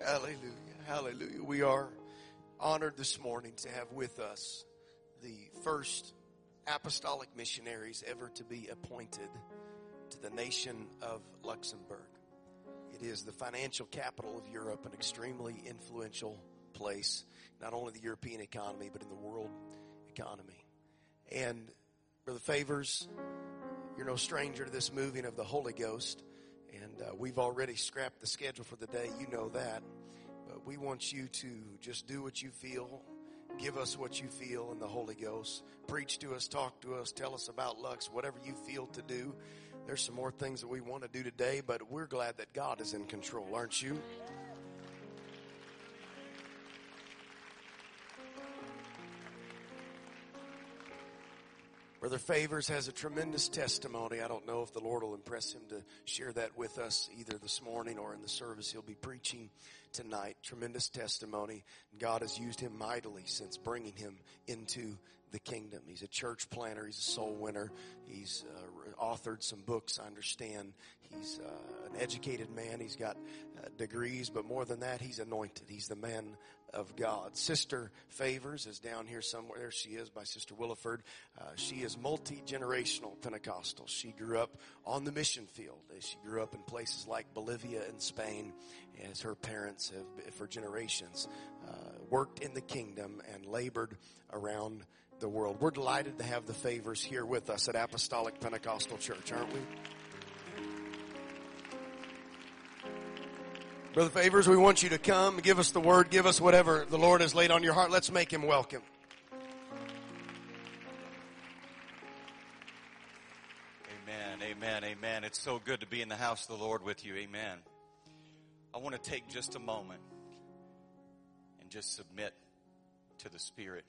Hallelujah. Hallelujah. We are honored this morning to have with us the first apostolic missionaries ever to be appointed to the nation of Luxembourg. It is the financial capital of Europe, an extremely influential place, not only the European economy, but in the world economy. And Brother Favors, you're no stranger to this moving of the Holy Ghost. And we've already scrapped the schedule for the day. You know that. But we want you to just do what you feel. Give us what you feel in the Holy Ghost. Preach to us, talk to us, tell us about Lux, whatever you feel to do. There's some more things that we want to do today, but we're glad that God is in control, aren't you? Brother Favors has a tremendous testimony. I don't know if the Lord will impress him to share that with us either this morning or in the service he'll be preaching tonight. Tremendous testimony. God has used him mightily since bringing him into the kingdom. He's a church planter. He's a soul winner. He's authored some books, I understand. He's an educated man. He's got degrees, but more than that, he's anointed. He's the man of God. Sister Favors is down here somewhere. There she is by Sister Williford. She is multi-generational Pentecostal. She grew up on the mission field. She grew up in places like Bolivia and Spain, as her parents have, for generations, worked in the kingdom and labored around the world. We're delighted to have the Favors here with us at Apostolic Pentecostal Church, aren't we? Brother Favors, we want you to come, give us the word, give us whatever the Lord has laid on your heart. Let's make him welcome. Amen, amen, amen. It's so good to be in the house of the Lord with you. Amen. I want to take just a moment and just submit to the Spirit.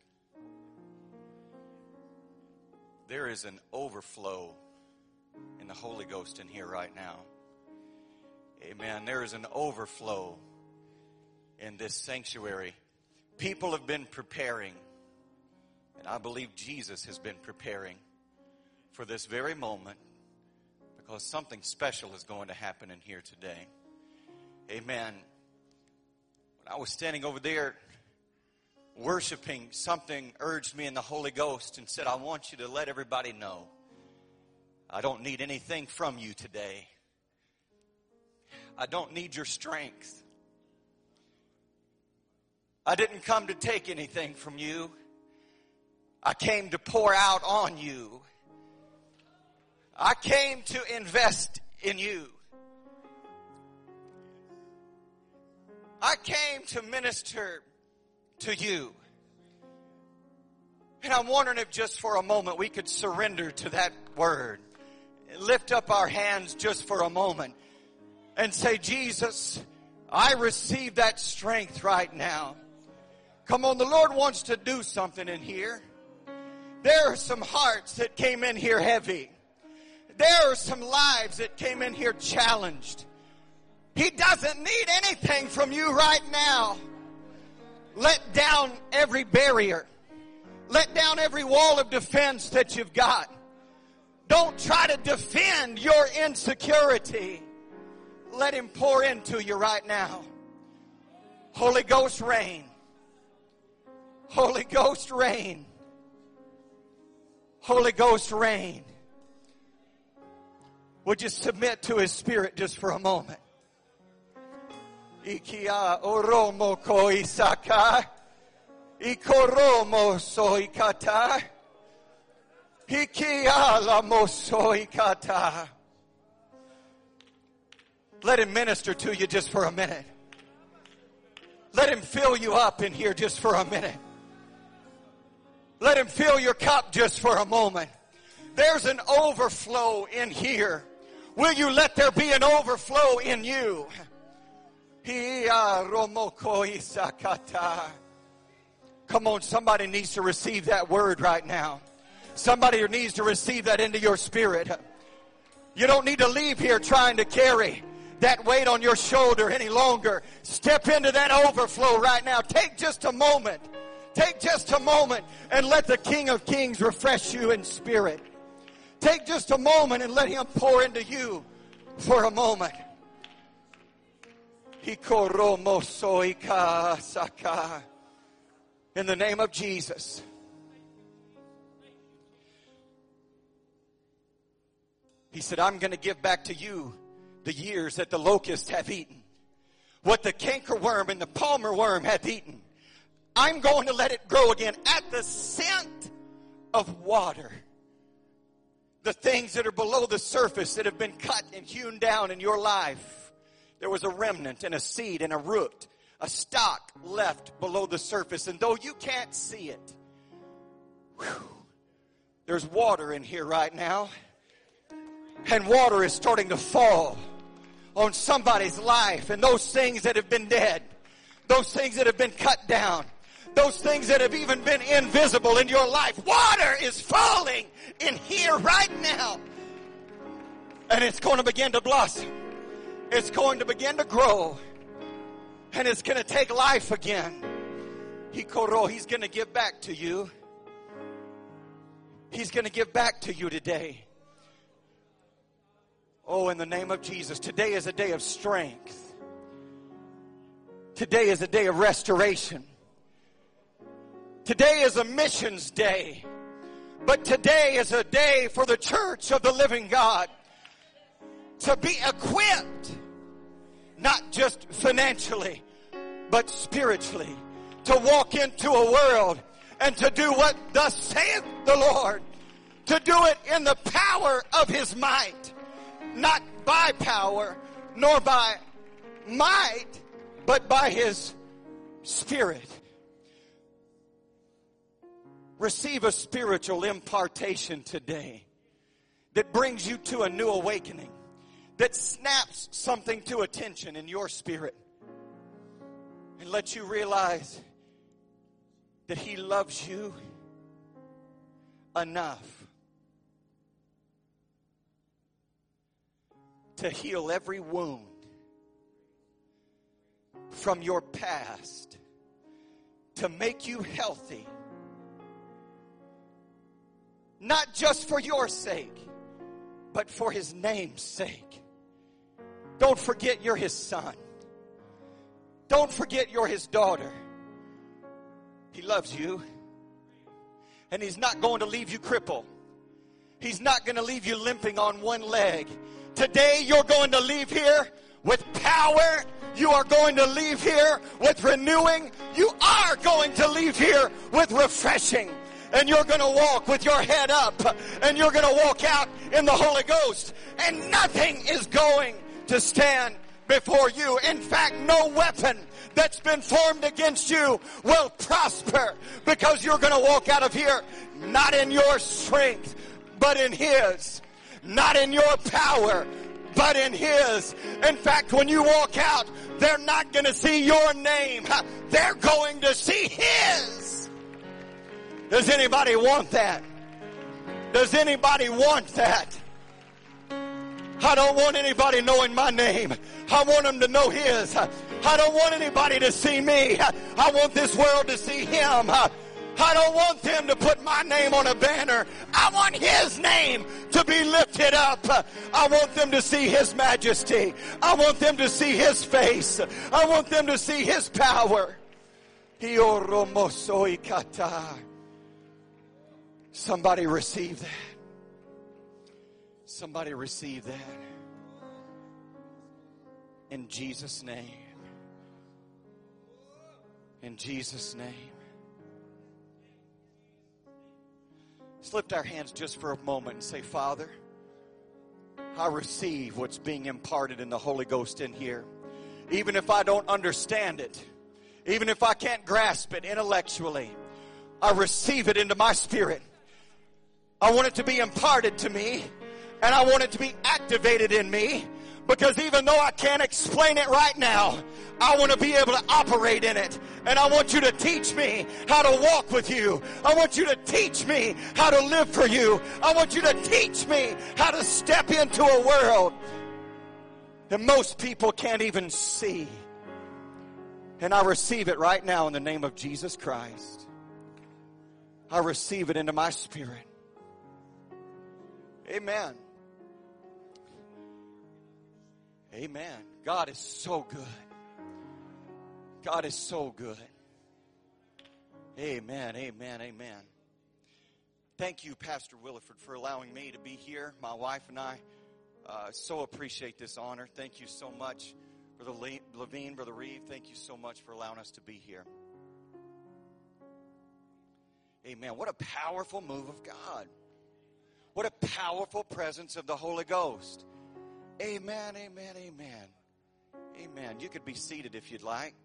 There is an overflow in the Holy Ghost in here right now. Amen. There is an overflow in this sanctuary. People have been preparing, and I believe Jesus has been preparing for this very moment, because something special is going to happen in here today. Amen. When I was standing over there worshiping, something urged me in the Holy Ghost and said, I want you to let everybody know I don't need anything from you today. I don't need your strength. I didn't come to take anything from you. I came to pour out on you. I came to invest in you. I came to minister to you. And I'm wondering if just for a moment we could surrender to that word. Lift up our hands just for a moment and say, Jesus, I receive that strength right now. Come on, the Lord wants to do something in here. There are some hearts that came in here heavy. There are some lives that came in here challenged. He doesn't need anything from you right now. Let down every barrier. Let down every wall of defense that you've got. Don't try to defend your insecurity. Let him pour into you right now. Holy Ghost reign. Holy Ghost reign. Holy Ghost reign. Would you submit to his Spirit just for a moment? Ikia oromo koisaka. Ikoromo soikata. Ikia lamo soikata. Let him minister to you just for a minute. Let him fill you up in here just for a minute. Let him fill your cup just for a moment. There's an overflow in here. Will you let there be an overflow in you? Come on, somebody needs to receive that word right now. Somebody needs to receive that into your spirit. You don't need to leave here trying to carry that weight on your shoulder any longer. Step into that overflow right now. Take just a moment. Take just a moment and let the King of Kings refresh you in spirit. Take just a moment and let him pour into you for a moment. In the name of Jesus. He said, I'm going to give back to you the years that the locusts have eaten. What the cankerworm and the palmer worm hath eaten. I'm going to let it grow again at the scent of water. The things that are below the surface that have been cut and hewn down in your life. There was a remnant and a seed and a root, a stock left below the surface. And though you can't see it, there's water in here right now. And water is starting to fall on somebody's life. And those things that have been dead, those things that have been cut down, those things that have even been invisible in your life, water is falling in here right now. And it's going to begin to blossom. It's going to begin to grow. And it's going to take life again. He's going to give back to you. He's going to give back to you today. Oh, in the name of Jesus, today is a day of strength. Today is a day of restoration. Today is a missions day. But today is a day for the church of the living God to be equipped, not just financially, but spiritually, to walk into a world and to do what thus saith the Lord, to do it in the power of His might. Not by power, nor by might, but by His Spirit. Receive a spiritual impartation today that brings you to a new awakening, that snaps something to attention in your spirit and lets you realize that He loves you enough to heal every wound from your past, to make you healthy, not just for your sake, but for His name's sake. Don't forget you're His son. Don't forget you're His daughter. He loves you, and He's not going to leave you crippled. He's not going to leave you limping on one leg. Today you're going to leave here with power. You are going to leave here with renewing. You are going to leave here with refreshing. And you're going to walk with your head up. And you're going to walk out in the Holy Ghost. And nothing is going to stand before you. In fact, no weapon that's been formed against you will prosper. Because you're going to walk out of here not in your strength, but in His. Not in your power, but in His. In fact, when you walk out, they're not going to see your name. They're going to see His. Does anybody want that? Does anybody want that? I don't want anybody knowing my name. I want them to know His. I don't want anybody to see me. I want this world to see Him. I don't want them to put my name on a banner. I want His name to be lifted up. I want them to see His majesty. I want them to see His face. I want them to see His power. Somebody receive that. Somebody receive that. In Jesus' name. In Jesus' name. Let's lift our hands just for a moment and say, Father, I receive what's being imparted in the Holy Ghost in here. Even if I don't understand it, even if I can't grasp it intellectually, I receive it into my spirit. I want it to be imparted to me, and I want it to be activated in me, because even though I can't explain it right now, I want to be able to operate in it. And I want you to teach me how to walk with you. I want you to teach me how to live for you. I want you to teach me how to step into a world that most people can't even see. And I receive it right now in the name of Jesus Christ. I receive it into my spirit. Amen. Amen. God is so good. God is so good. Amen, amen, amen. Thank you, Pastor Williford, for allowing me to be here. My wife and I so appreciate this honor. Thank you so much, Brother Levine, Brother Reeve. Thank you so much for allowing us to be here. Amen. What a powerful move of God. What a powerful presence of the Holy Ghost. Amen, amen, amen. Amen. You could be seated if you'd like.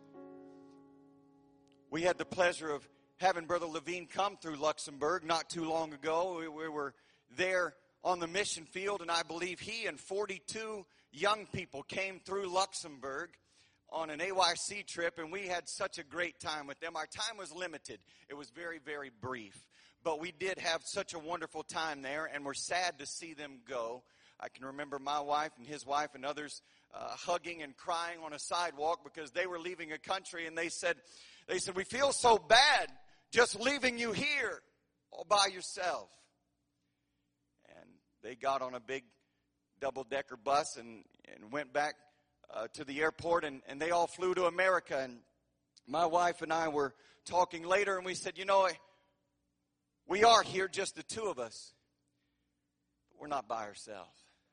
We had the pleasure of having Brother Levine come through Luxembourg not too long ago. We were there on the mission field, and I believe he and 42 young people came through Luxembourg on an AYC trip, and we had such a great time with them. Our time was limited. It was very, very brief. But we did have such a wonderful time there, and we're sad to see them go. I can remember my wife and his wife and others hugging and crying on a sidewalk because they were leaving a country, and they said, we feel so bad just leaving you here all by yourself. And they got on a big double-decker bus and went back to the airport, and they all flew to America. And my wife and I were talking later, and we said, we are here, just the two of us, but we're not by ourselves.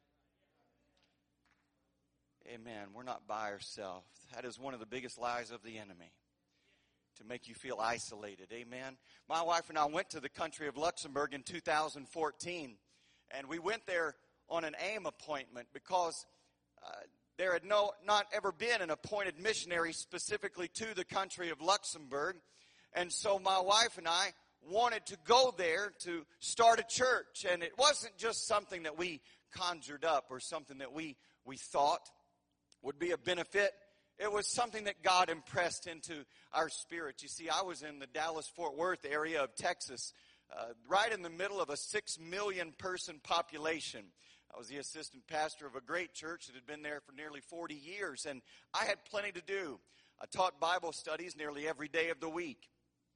Amen. We're not by ourselves. That is one of the biggest lies of the enemy, to make you feel isolated. Amen. My wife and I went to the country of Luxembourg in 2014, and we went there on an AIM appointment because there had not ever been an appointed missionary specifically to the country of Luxembourg. And so my wife and I wanted to go there to start a church. And it wasn't just something that we conjured up or something that we thought would be a benefit. It was something that God impressed into our spirit. You see, I was in the Dallas-Fort Worth area of Texas, right in the middle of a 6 million person population. I was the assistant pastor of a great church that had been there for nearly 40 years, and I had plenty to do. I taught Bible studies nearly every day of the week.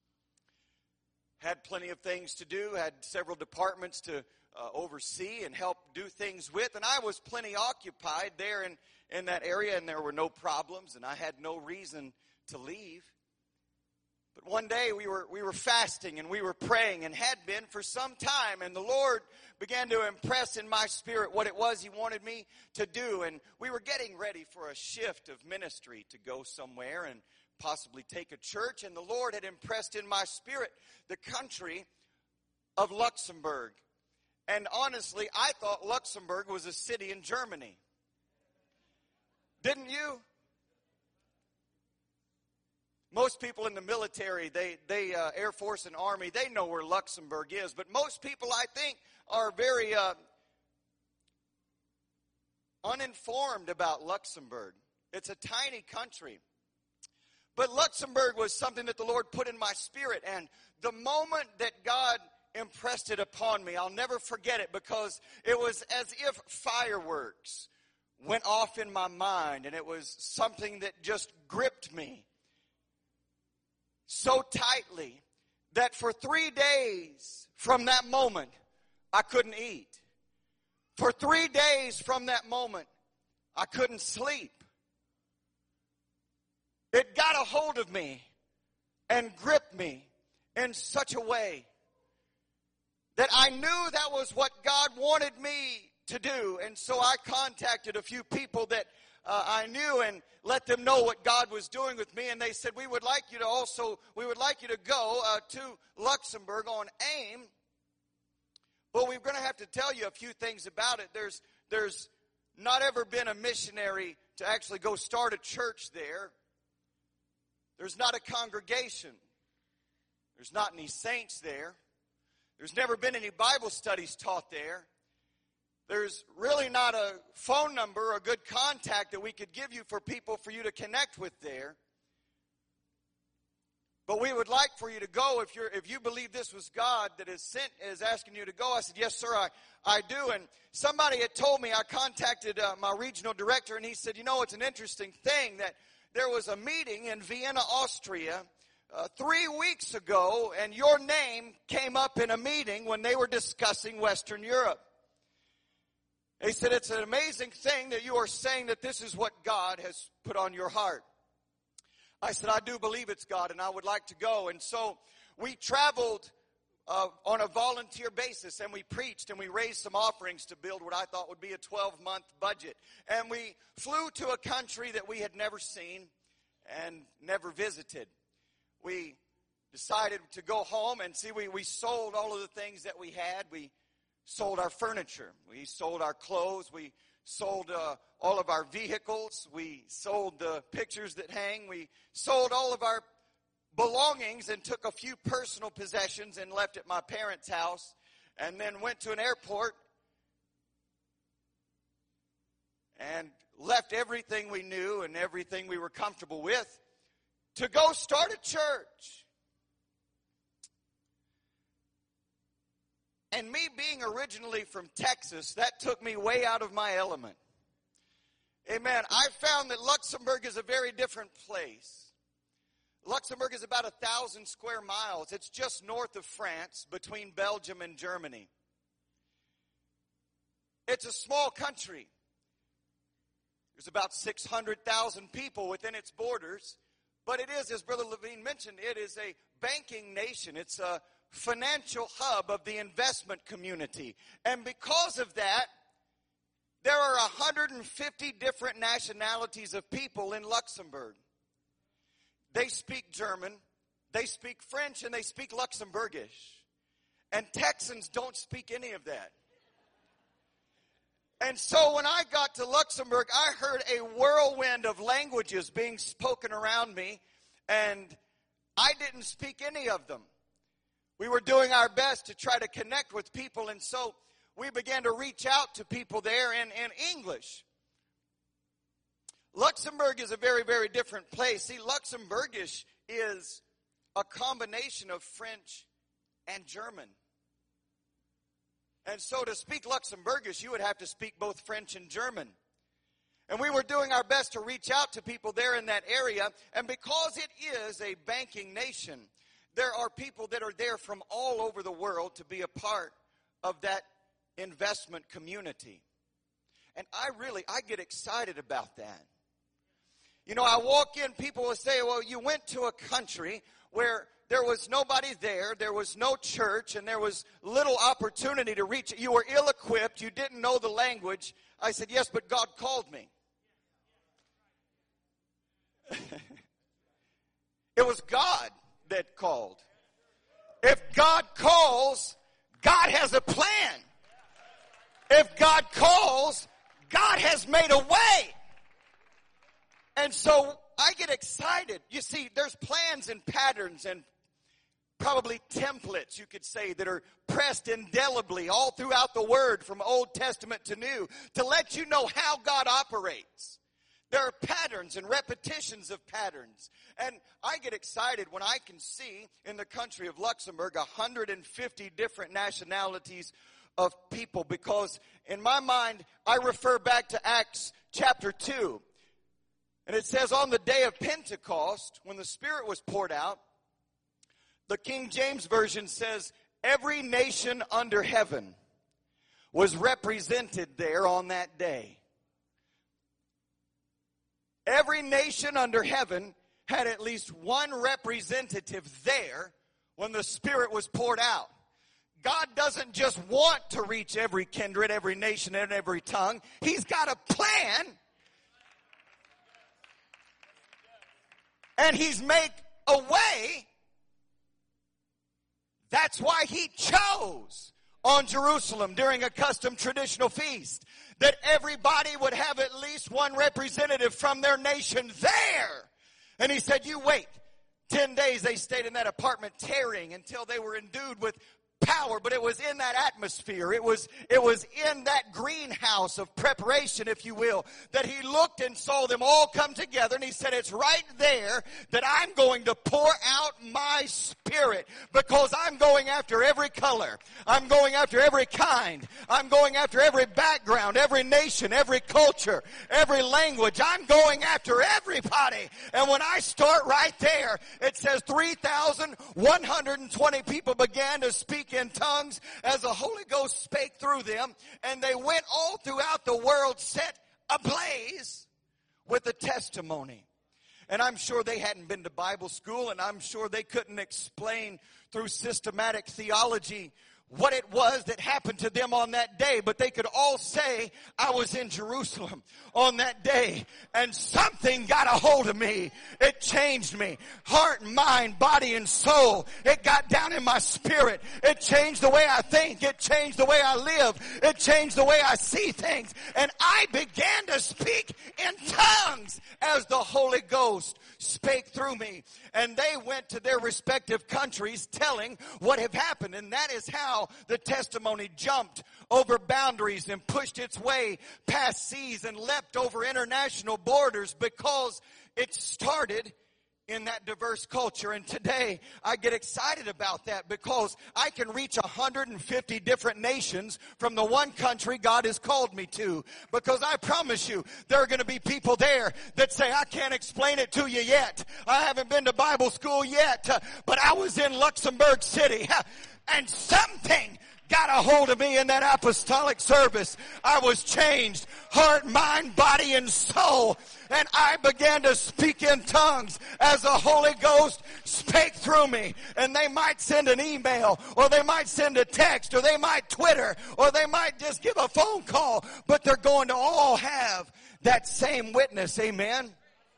Had plenty of things to do, had several departments to oversee and help do things with, and I was plenty occupied there in that area, and there were no problems, and I had no reason to leave. But one day we were fasting and we were praying, and had been for some time, and the Lord began to impress in my spirit what it was He wanted me to do. And we were getting ready for a shift of ministry to go somewhere and possibly take a church, and the Lord had impressed in my spirit the country of Luxembourg. And honestly, I thought Luxembourg was a city in Germany. Didn't you? Most people in the military, they Air Force and Army, they know where Luxembourg is. But most people, I think, are very uninformed about Luxembourg. It's a tiny country. But Luxembourg was something that the Lord put in my spirit. And the moment that God impressed it upon me, I'll never forget it, because it was as if fireworks went off in my mind. And it was something that just gripped me so tightly that for 3 days from that moment, I couldn't eat. For 3 days from that moment, I couldn't sleep. It got a hold of me and gripped me in such a way that I knew that was what God wanted me to do. And so I contacted a few people that I knew and let them know what God was doing with me. And they said, we would like you to go to Luxembourg on AIM. But we're going to have to tell you a few things about it. There's not ever been a missionary to actually go start a church there. There's not a congregation. There's not any saints there. There's never been any Bible studies taught there. There's really not a phone number or a good contact that we could give you for people for you to connect with there. But we would like for you to go if you believe this was God that is asking you to go. I said, yes, sir, I do. And somebody had told me, I contacted my regional director, and he said, it's an interesting thing that there was a meeting in Vienna, Austria, 3 weeks ago, and your name came up in a meeting when they were discussing Western Europe. They said, it's an amazing thing that you are saying that this is what God has put on your heart. I said, I do believe it's God, and I would like to go. And so we traveled on a volunteer basis, and we preached, and we raised some offerings to build what I thought would be a 12-month budget. And we flew to a country that we had never seen and never visited. We decided to go home, and see, we sold all of the things that we had. We sold our furniture. We sold our clothes. We sold all of our vehicles. We sold the pictures that hang. We sold all of our belongings and took a few personal possessions and left at my parents' house, and then went to an airport and left everything we knew and everything we were comfortable with to go start a church. And me being originally from Texas, that took me way out of my element. Amen. I found that Luxembourg is a very different place. Luxembourg is about 1,000 square miles. It's just north of France, between Belgium and Germany. It's a small country. There's about 600,000 people within its borders. But it is, as Brother Levine mentioned, it is a banking nation. It's a financial hub of the investment community. And because of that, there are 150 different nationalities of people in Luxembourg. They speak German, they speak French, and they speak Luxembourgish. And Texans don't speak any of that. And so when I got to Luxembourg, I heard a whirlwind of languages being spoken around me, and I didn't speak any of them. We were doing our best to try to connect with people, and so we began to reach out to people there in English. Luxembourg is a very, very different place. See, Luxembourgish is a combination of French and German. And so to speak Luxembourgish, you would have to speak both French and German. And we were doing our best to reach out to people there in that area. And because it is a banking nation, there are people that are there from all over the world to be a part of that investment community. And I get excited about that. You know, I walk in, people will say, well, you went to a country where there was nobody there was no church, and there was little opportunity to reach it. You were ill-equipped, you didn't know the language. I said, yes, but God called me. It was God that called. If God calls, God has a plan. If God calls, God has made a way. And so I get excited. You see, there's plans and patterns and probably templates, you could say, that are pressed indelibly all throughout the Word from Old Testament to New to let you know how God operates. There are patterns and repetitions of patterns. And I get excited when I can see in the country of Luxembourg 150 different nationalities of people, because in my mind, I refer back to Acts chapter 2. And it says, on the day of Pentecost, when the Spirit was poured out, the King James Version says, every nation under heaven was represented there on that day. Every nation under heaven had at least one representative there when the Spirit was poured out. God doesn't just want to reach every kindred, every nation, and every tongue. He's got a plan. And He's made a way. That's why He chose on Jerusalem during a custom traditional feast that everybody would have at least one representative from their nation there. And He said, you wait. 10 days they stayed in that apartment tarrying until they were endued with power, but it was in that atmosphere. It was in that greenhouse of preparation, if you will, that He looked and saw them all come together, and He said, it's right there that I'm going to pour out my Spirit, because I'm going after every color. I'm going after every kind. I'm going after every background, every nation, every culture, every language. I'm going after everybody. And when I start right there, it says 3,120 people began to speak in tongues as the Holy Ghost spake through them, and they went all throughout the world set ablaze with the testimony. And I'm sure they hadn't been to Bible school, and I'm sure they couldn't explain through systematic theology what it was that happened to them on that day. But they could all say, I was in Jerusalem on that day, and something got a hold of me. It changed me. Heart, mind, body, and soul. It got down in my spirit. It changed the way I think. It changed the way I live. It changed the way I see things. And I began to speak in tongues as the Holy Ghost spake through me. And they went to their respective countries telling what had happened. And that is how the testimony jumped over boundaries and pushed its way past seas and leapt over international borders, because it started in that diverse culture. And today I get excited about that, because I can reach 150 different nations from the one country God has called me to. Because I promise you, there are going to be people there that say, I can't explain it to you yet. I haven't been to Bible school yet, but I was in Luxembourg City and something got a hold of me in that apostolic service. I was changed, heart, mind, body, and soul. And I began to speak in tongues as the Holy Ghost spake through me. And they might send an email, or they might send a text, or they might Twitter, or they might just give a phone call. But they're going to all have that same witness. Amen.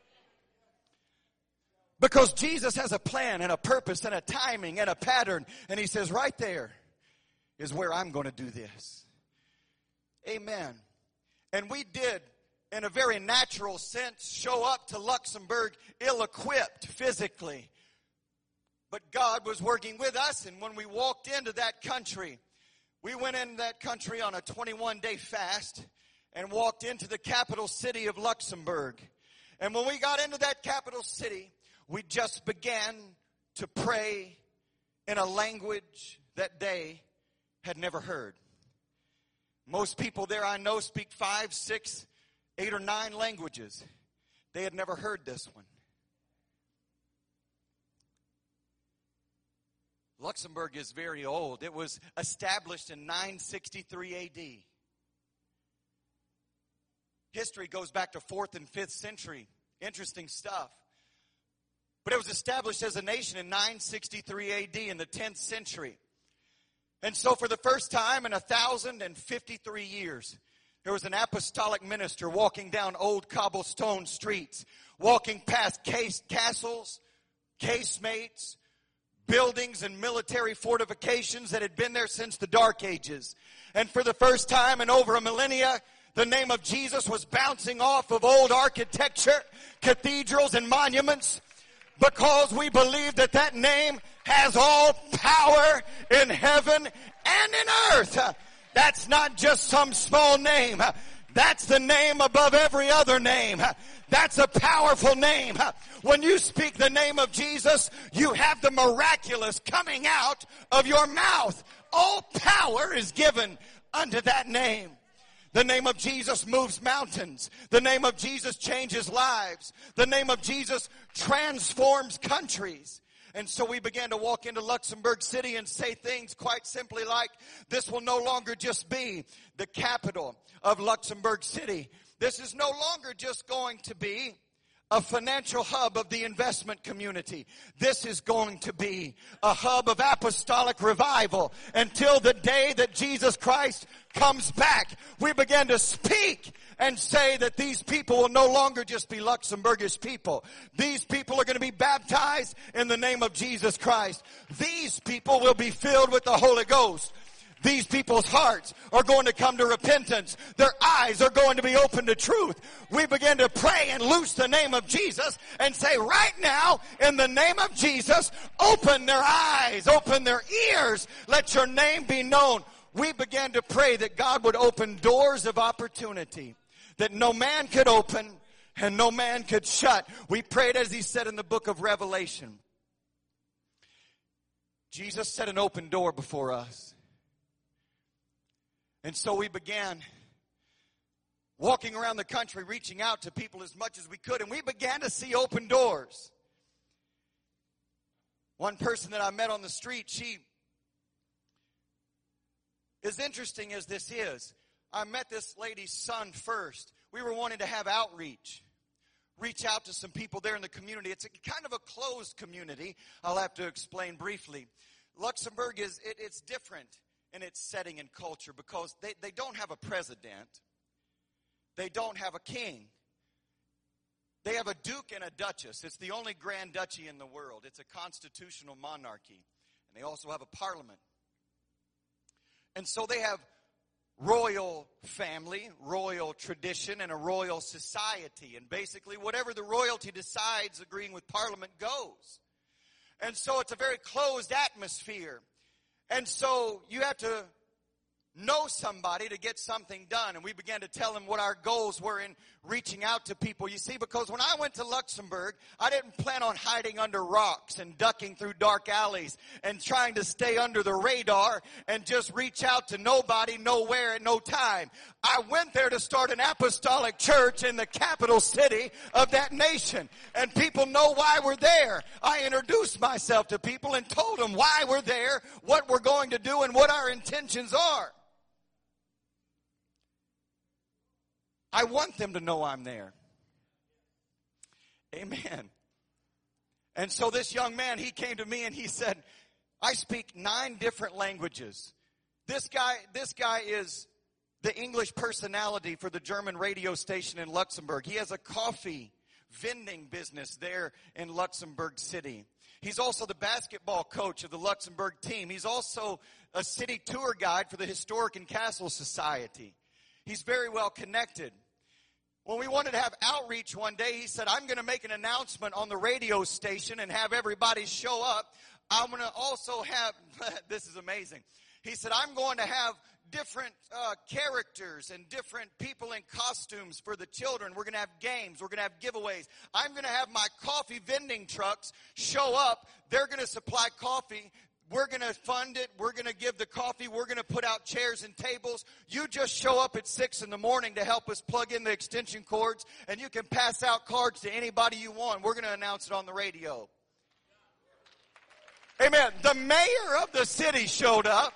Because Jesus has a plan and a purpose and a timing and a pattern. And he says, right there is where I'm going to do this. Amen. And we did, in a very natural sense, show up to Luxembourg ill-equipped physically. But God was working with us, and when we walked into that country, we went into that country on a 21-day fast and walked into the capital city of Luxembourg. And when we got into that capital city, we just began to pray in a language that they had never heard. Most people there I know speak 5, 6, 8, or 9 languages. They had never heard this one. Luxembourg is very old. It was established in 963 A.D. History goes back to 4th and 5th century. Interesting stuff. But it was established as a nation in 963 A.D. in the 10th century. And so for the first time in 1,053 years, there was an apostolic minister walking down old cobblestone streets, walking past castles, casemates, buildings, and military fortifications that had been there since the Dark Ages. And for the first time in over a millennia, the name of Jesus was bouncing off of old architecture, cathedrals, and monuments, because we believe that that name has all power in heaven and in earth. That's not just some small name. That's the name above every other name. That's a powerful name. When you speak the name of Jesus, you have the miraculous coming out of your mouth. All power is given unto that name. The name of Jesus moves mountains. The name of Jesus changes lives. The name of Jesus transforms countries. And so we began to walk into Luxembourg City and say things quite simply like, this will no longer just be the capital of Luxembourg City. This is no longer just going to be a financial hub of the investment community. This is going to be a hub of apostolic revival until the day that Jesus Christ comes back. We began to speak and say that these people will no longer just be Luxembourgish people. These people are going to be baptized in the name of Jesus Christ. These people will be filled with the Holy Ghost. These people's hearts are going to come to repentance. Their eyes are going to be open to truth. We begin to pray and loose the name of Jesus and say, right now, in the name of Jesus, open their eyes, open their ears. Let your name be known. We began to pray that God would open doors of opportunity that no man could open and no man could shut. We prayed as he said in the book of Revelation. Jesus set an open door before us. And so we began walking around the country, reaching out to people as much as we could, and we began to see open doors. One person that I met on the street, she, as interesting as this is, I met this lady's son first. We were wanting to have outreach. reach out to some people there in the community. It's kind of a closed community. I'll have to explain briefly. Luxembourg it's different in its setting and culture because they don't have a president. They don't have a king. They have a duke and a duchess. It's the only grand duchy in the world. It's a constitutional monarchy. And they also have a parliament. And so they have royal family, royal tradition, and a royal society. And basically whatever the royalty decides, agreeing with Parliament, goes. And so it's a very closed atmosphere. And so you have to know somebody to get something done. And we began to tell them what our goals were in reaching out to people. You see, because when I went to Luxembourg, I didn't plan on hiding under rocks and ducking through dark alleys and trying to stay under the radar and just reach out to nobody, nowhere, at no time. I went there to start an apostolic church in the capital city of that nation. And people know why we're there. I introduced myself to people and told them why we're there, what we're going to do, and what our intentions are. I want them to know I'm there. Amen. And so this young man, he came to me and he said, I speak 9 different languages. This guy is the English personality for the German radio station in Luxembourg. He has a coffee vending business there in Luxembourg City. He's also the basketball coach of the Luxembourg team. He's also a city tour guide for the Historic and Castle Society. He's very well connected. When we wanted to have outreach one day, he said, I'm going to make an announcement on the radio station and have everybody show up. I'm going to also have, this is amazing. He said, I'm going to have different characters and different people in costumes for the children. We're going to have games. We're going to have giveaways. I'm going to have my coffee vending trucks show up. They're going to supply coffee. We're going to fund it. We're going to give the coffee. We're going to put out chairs and tables. You just show up at 6 in the morning to help us plug in the extension cords, and you can pass out cards to anybody you want. We're going to announce it on the radio. Amen. The mayor of the city showed up.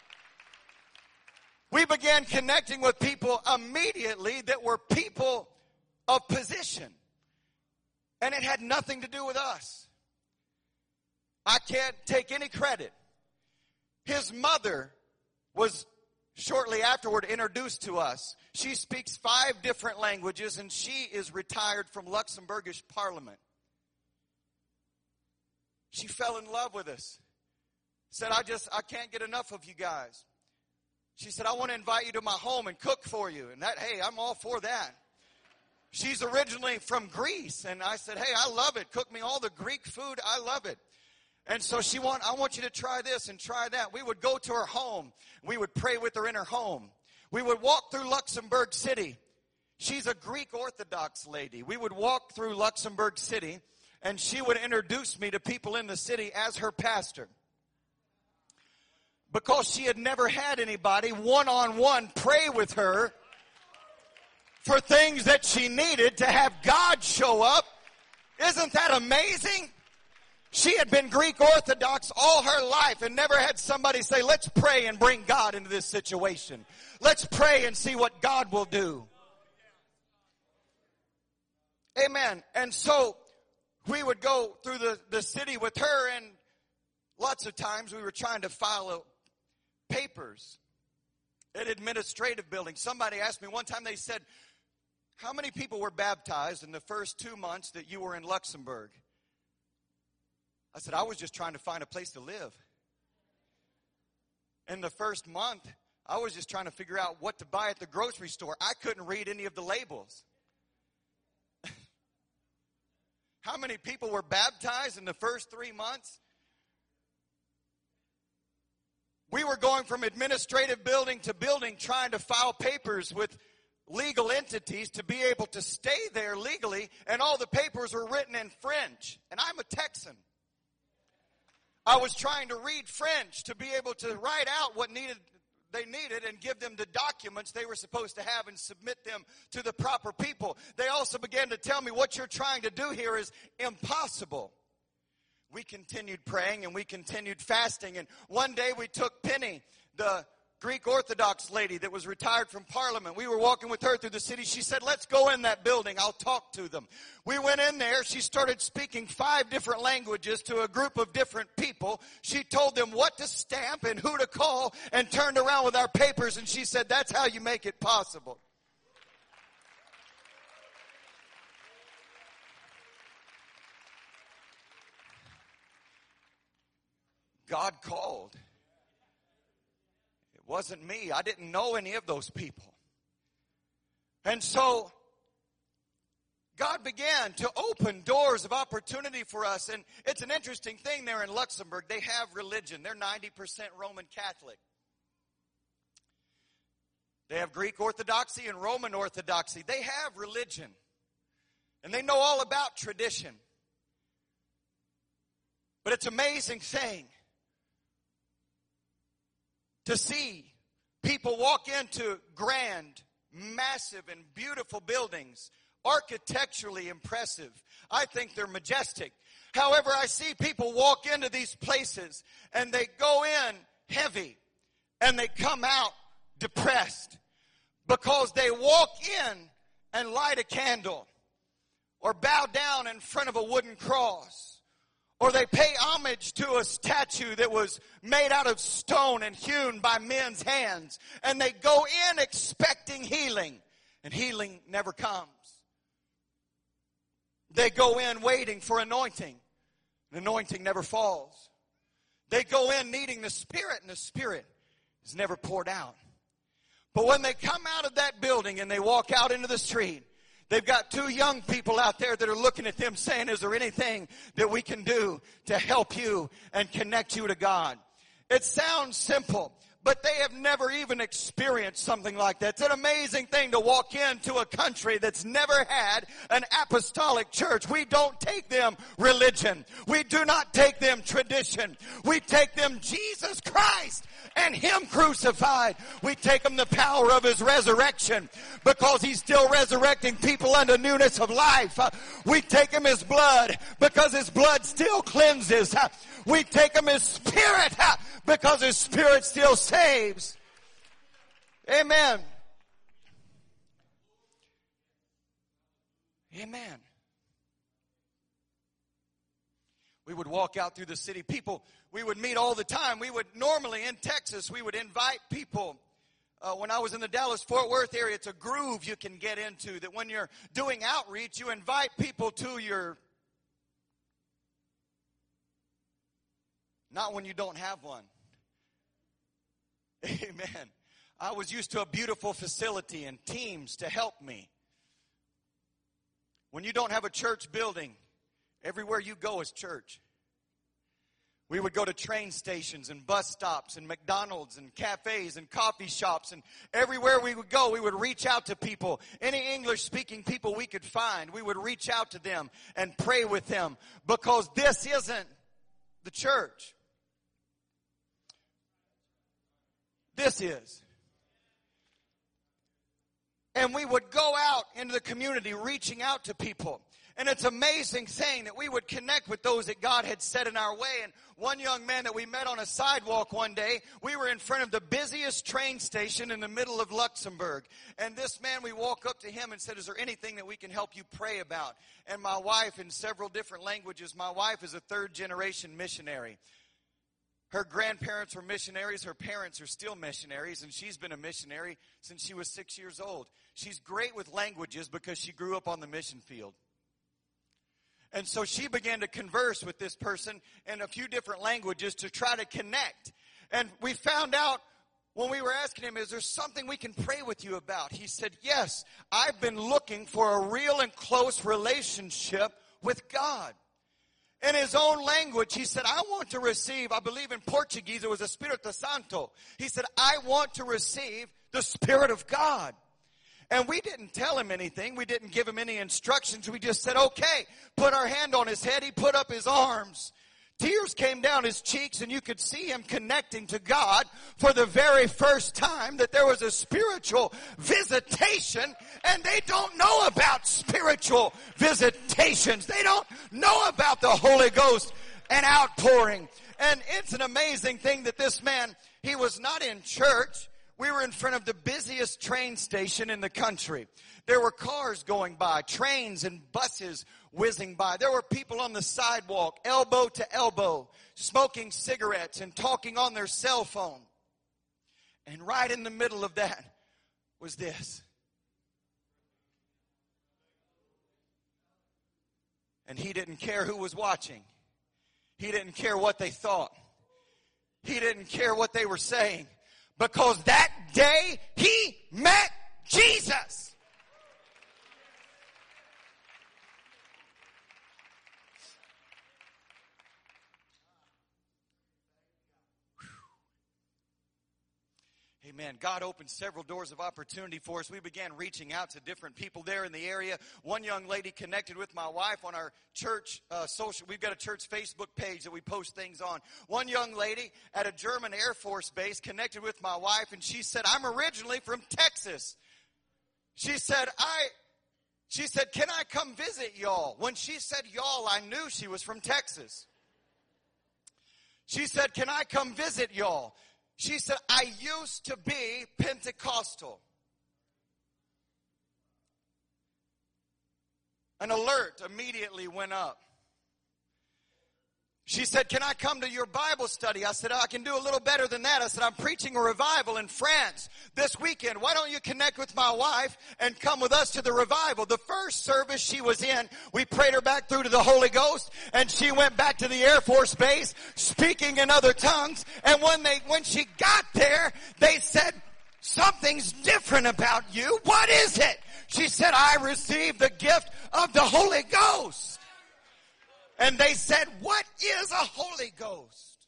We began connecting with people immediately that were people of position. And it had nothing to do with us. I can't take any credit. His mother was shortly afterward introduced to us. She speaks 5 different languages, and she is retired from Luxembourgish Parliament. She fell in love with us. Said, I can't get enough of you guys. She said, I want to invite you to my home and cook for you. And that, hey, I'm all for that. She's originally from Greece. And I said, hey, I love it. Cook me all the Greek food. I love it. And so I want you to try this and try that. We would go to her home. We would pray with her in her home. We would walk through Luxembourg City. She's a Greek Orthodox lady. We would walk through Luxembourg City, and she would introduce me to people in the city as her pastor. Because she had never had anybody one-on-one pray with her for things that she needed to have God show up. Isn't that amazing? She had been Greek Orthodox all her life and never had somebody say, let's pray and bring God into this situation. Let's pray and see what God will do. Amen. And so we would go through the city with her, and lots of times we were trying to file papers at administrative buildings. Somebody asked me one time, they said, how many people were baptized in the first 2 months that you were in Luxembourg? I said, I was just trying to find a place to live. In the first month, I was just trying to figure out what to buy at the grocery store. I couldn't read any of the labels. How many people were baptized in the first 3 months? We were going from administrative building to building trying to file papers with legal entities to be able to stay there legally, and all the papers were written in French. And I'm a Texan. I was trying to read French to be able to write out what they needed and give them the documents they were supposed to have and submit them to the proper people. They also began to tell me what you're trying to do here is impossible. We continued praying and we continued fasting. And one day we took Penny, the Greek Orthodox lady that was retired from Parliament. We were walking with her through the city. She said, let's go in that building. I'll talk to them. We went in there. She started speaking 5 different languages to a group of different people. She told them what to stamp and who to call, and turned around with our papers, and she said, that's how you make it possible. God called. It wasn't me. I didn't know any of those people. And so God began to open doors of opportunity for us. And it's an interesting thing there in Luxembourg. They have religion. They're 90% Roman Catholic. They have Greek Orthodoxy and Roman Orthodoxy. They have religion. And they know all about tradition. But it's an amazing thing to see people walk into grand, massive, and beautiful buildings, architecturally impressive. I think they're majestic. However, I see people walk into these places and they go in heavy and they come out depressed because they walk in and light a candle or bow down in front of a wooden cross. Or they pay homage to a statue that was made out of stone and hewn by men's hands. And they go in expecting healing. And healing never comes. They go in waiting for anointing. And anointing never falls. They go in needing the Spirit, and the Spirit is never poured out. But when they come out of that building and they walk out into the street, they've got 2 young people out there that are looking at them saying, is there anything that we can do to help you and connect you to God? It sounds simple, but they have never even experienced something like that. It's an amazing thing to walk into a country that's never had an apostolic church. We don't take them religion. We do not take them tradition. We take them Jesus Christ and Him crucified. We take Him the power of His resurrection because He's still resurrecting people unto newness of life. We take Him His blood because His blood still cleanses. We take Him His Spirit because His Spirit still saves. Amen. Amen. We would walk out through the city. People we would meet all the time. We would normally in Texas, we would invite people. When I was in the Dallas-Fort Worth area, it's a groove you can get into that when you're doing outreach, you invite people to your, not when you don't have one. Amen. I was used to a beautiful facility and teams to help me. When you don't have a church building, everywhere you go is church. We would go to train stations and bus stops and McDonald's and cafes and coffee shops, and everywhere we would go, we would reach out to people. Any English-speaking people we could find, we would reach out to them and pray with them because this isn't the church. This is. And we would go out into the community reaching out to people. And it's an amazing thing that we would connect with those that God had set in our way. And one young man that we met on a sidewalk one day, we were in front of the busiest train station in the middle of Luxembourg. And this man, we walk up to him and said, is there anything that we can help you pray about? And my wife, in several different languages, my wife is a 3rd-generation missionary. Her grandparents were missionaries. Her parents are still missionaries. And she's been a missionary since she was 6 years old. She's great with languages because she grew up on the mission field. And so she began to converse with this person in a few different languages to try to connect. And we found out when we were asking him, is there something we can pray with you about? He said, yes, I've been looking for a real and close relationship with God. In his own language, he said, I want to receive, I believe in Portuguese, it was Espírito Santo. He said, I want to receive the Spirit of God. And we didn't tell him anything. We didn't give him any instructions. We just said, okay, put our hand on his head. He put up his arms. Tears came down his cheeks, and you could see him connecting to God for the very first time, that there was a spiritual visitation, and they don't know about spiritual visitations. They don't know about the Holy Ghost and outpouring. And it's an amazing thing that this man, he was not in church. We were in front of the busiest train station in the country. There were cars going by, trains and buses whizzing by. There were people on the sidewalk, elbow to elbow, smoking cigarettes and talking on their cell phone. And right in the middle of that was this. And he didn't care who was watching. He didn't care what they thought. He didn't care what they were saying. Because that day he met Jesus. Amen. God opened several doors of opportunity for us. We began reaching out to different people there in the area. One young lady connected with my wife on our church social. We've got a church Facebook page that we post things on. One young lady at a German Air Force base connected with my wife, and she said, I'm originally from Texas. She said, can I come visit y'all? When she said y'all, I knew she was from Texas. She said, can I come visit y'all? She said, I used to be Pentecostal. An alert immediately went up. She said, can I come to your Bible study? I said, I can do a little better than that. I said, I'm preaching a revival in France this weekend. Why don't you connect with my wife and come with us to the revival? The first service she was in, we prayed her back through to the Holy Ghost, and she went back to the Air Force Base speaking in other tongues. And when she got there, they said, something's different about you. What is it? She said, I received the gift of the Holy Ghost. And they said, what is a Holy Ghost?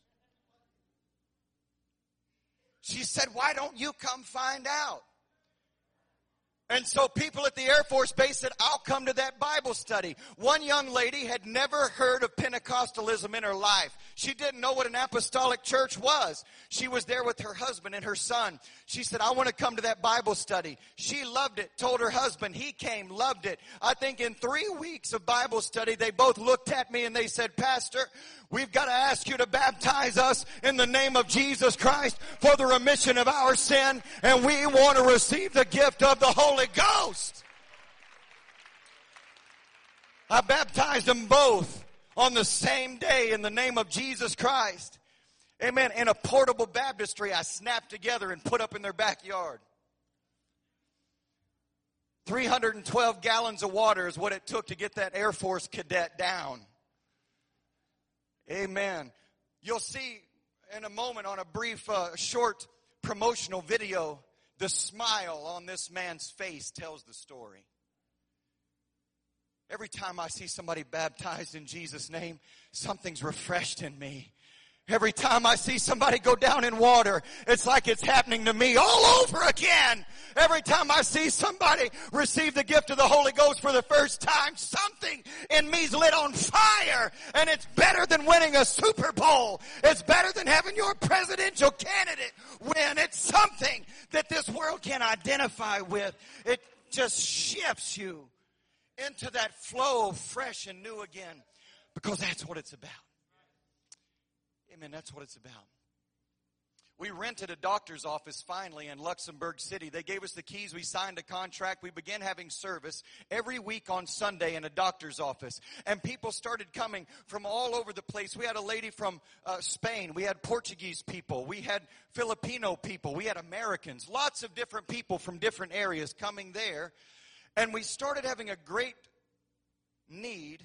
She said, why don't you come find out? And so people at the Air Force Base said, I'll come to that Bible study. One young lady had never heard of Pentecostalism in her life. She didn't know what an apostolic church was. She was there with her husband and her son. She said, I want to come to that Bible study. She loved it, told her husband. He came, loved it. I think in 3 weeks of Bible study, they both looked at me and they said, Pastor, we've got to ask you to baptize us in the name of Jesus Christ for the remission of our sin, and we want to receive the gift of the Holy Ghost. I baptized them both on the same day in the name of Jesus Christ. Amen. In a portable baptistry I snapped together and put up in their backyard. 312 gallons of water is what it took to get that Air Force cadet down. Amen. You'll see in a moment on a brief, short promotional video, the smile on this man's face tells the story. Every time I see somebody baptized in Jesus' name, something's refreshed in me. Every time I see somebody go down in water, it's like it's happening to me all over again. Every time I see somebody receive the gift of the Holy Ghost for the first time, something in me's lit on fire. And it's better than winning a Super Bowl. It's better than having your presidential candidate win. It's something that this world can identify with. It just shifts you into that flow of fresh and new again, because that's what it's about. Amen. That's what it's about. We rented a doctor's office finally in Luxembourg City. They gave us the keys. We signed a contract. We began having service every week on Sunday in a doctor's office. And people started coming from all over the place. We had a lady from Spain. We had Portuguese people. We had Filipino people. We had Americans. Lots of different people from different areas coming there. And we started having a great need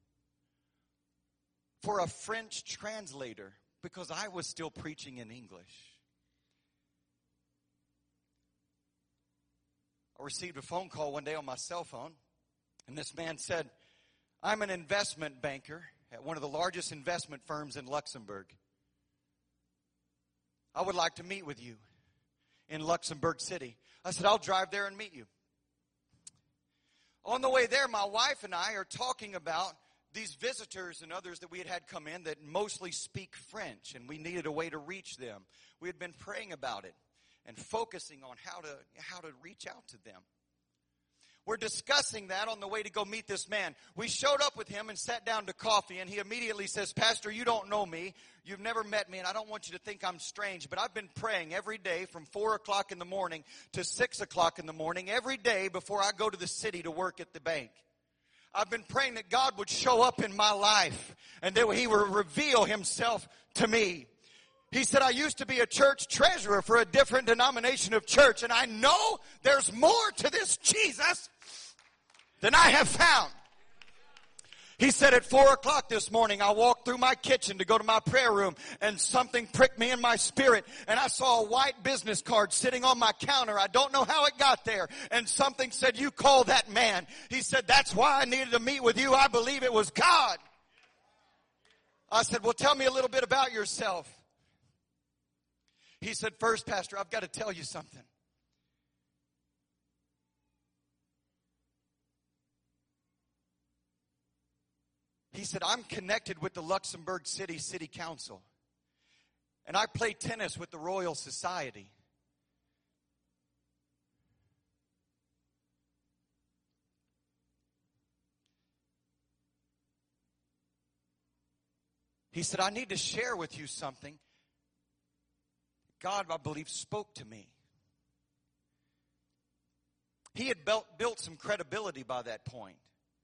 for a French translator, because I was still preaching in English. I received a phone call one day on my cell phone, and this man said, I'm an investment banker at one of the largest investment firms in Luxembourg. I would like to meet with you in Luxembourg City. I said, I'll drive there and meet you. On the way there, my wife and I are talking about these visitors and others that we had come in that mostly speak French, and we needed a way to reach them. We had been praying about it and focusing on how to reach out to them. We're discussing that on the way to go meet this man. We showed up with him and sat down to coffee, and he immediately says, Pastor, you don't know me. You've never met me, and I don't want you to think I'm strange, but I've been praying every day from 4 o'clock in the morning to 6 o'clock in the morning, every day before I go to the city to work at the bank. I've been praying that God would show up in my life and that He would reveal Himself to me. He said, I used to be a church treasurer for a different denomination of church, and I know there's more to this Jesus than I have found. He said at 4 o'clock this morning, I walked through my kitchen to go to my prayer room, and something pricked me in my spirit, and I saw a white business card sitting on my counter. I don't know how it got there, and something said, you call that man. He said, that's why I needed to meet with you. I believe it was God. I said, well, tell me a little bit about yourself. He said, first, Pastor, I've got to tell you something. He said, I'm connected with the Luxembourg City Council. And I play tennis with the Royal Society. He said, I need to share with you something. God, I believe, spoke to me. He had built some credibility by that point.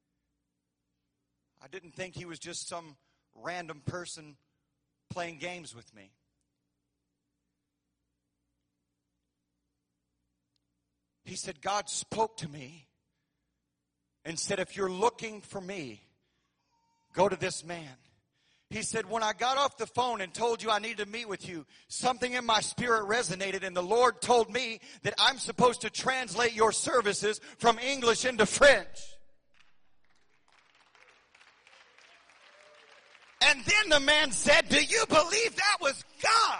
I didn't think he was just some random person playing games with me. He said, God spoke to me and said, if you're looking for me, go to this man. He said, when I got off the phone and told you I needed to meet with you, something in my spirit resonated, and the Lord told me that I'm supposed to translate your services from English into French. And then the man said, do you believe that was God?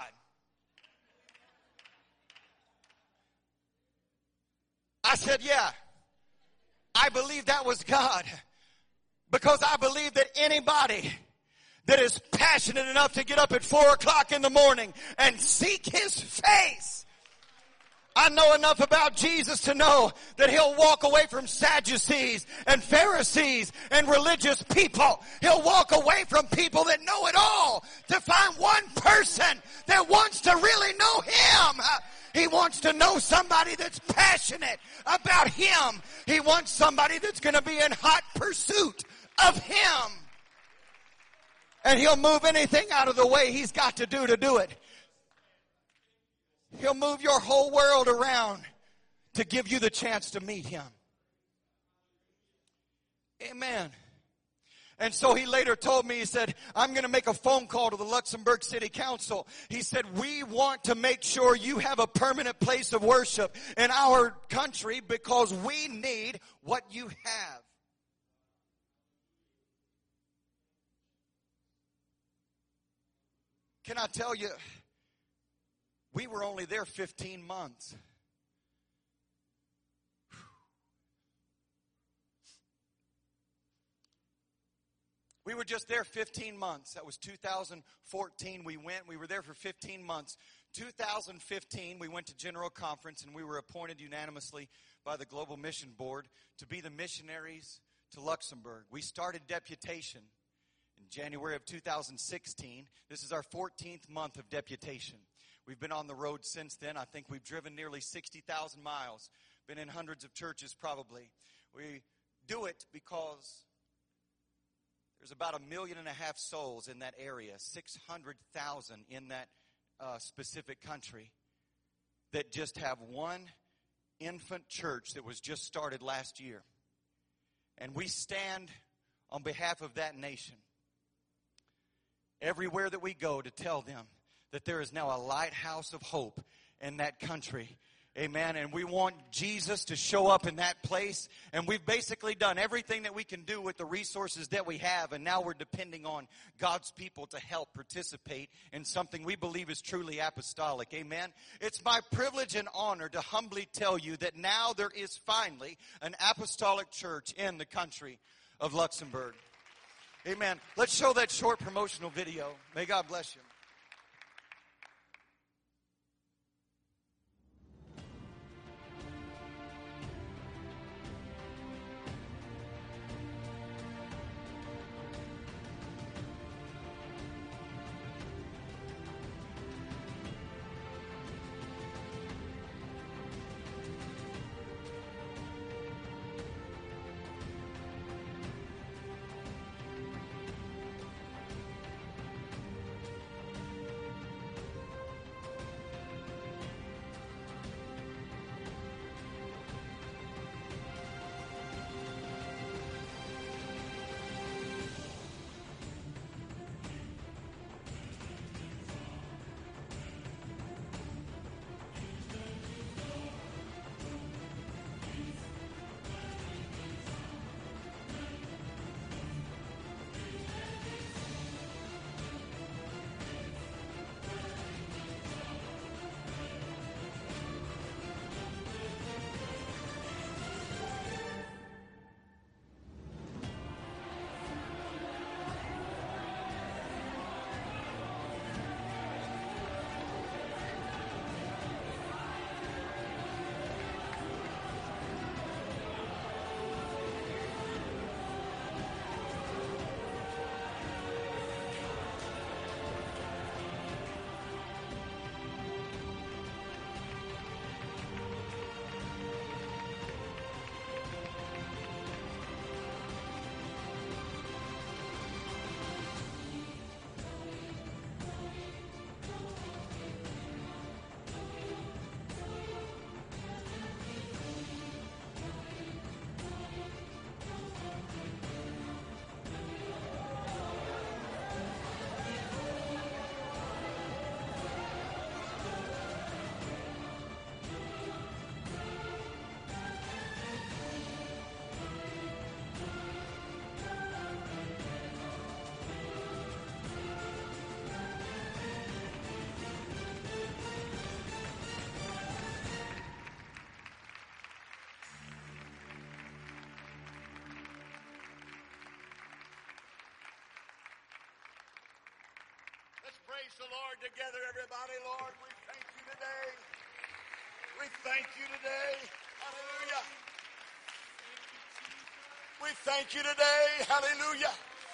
I said, yeah, I believe that was God. Because I believe that anybody that is passionate enough to get up at 4 o'clock in the morning and seek His face. I know enough about Jesus to know that He'll walk away from Sadducees and Pharisees and religious people. He'll walk away from people that know it all to find one person that wants to really know Him. He wants to know somebody that's passionate about Him. He wants somebody that's going to be in hot pursuit of Him. And He'll move anything out of the way He's got to do it. He'll move your whole world around to give you the chance to meet Him. Amen. And so he later told me, he said, I'm going to make a phone call to the Luxembourg City Council. He said, we want to make sure you have a permanent place of worship in our country because we need what you have. Can I tell you, we were only there 15 months. We were just there 15 months. That was 2014. We went. We were there for 15 months. 2015, we went to General Conference, and we were appointed unanimously by the Global Mission Board to be the missionaries to Luxembourg. We started deputation in January of 2016. This is our 14th month of deputation. We've been on the road since then. I think we've driven nearly 60,000 miles, been in hundreds of churches probably. We do it because there's about 1.5 million souls in that area, 600,000 in that specific country that just have one infant church that was just started last year. And we stand on behalf of that nation everywhere that we go to tell them that there is now a lighthouse of hope in that country. Amen. And we want Jesus to show up in that place. And we've basically done everything that we can do with the resources that we have. And now we're depending on God's people to help participate in something we believe is truly apostolic. Amen. It's my privilege and honor to humbly tell you that now there is finally an apostolic church in the country of Luxembourg. Amen. Let's show that short promotional video. May God bless you. Praise the Lord together, everybody. Lord, we thank you today. We thank you today. Hallelujah. We thank you today. Hallelujah.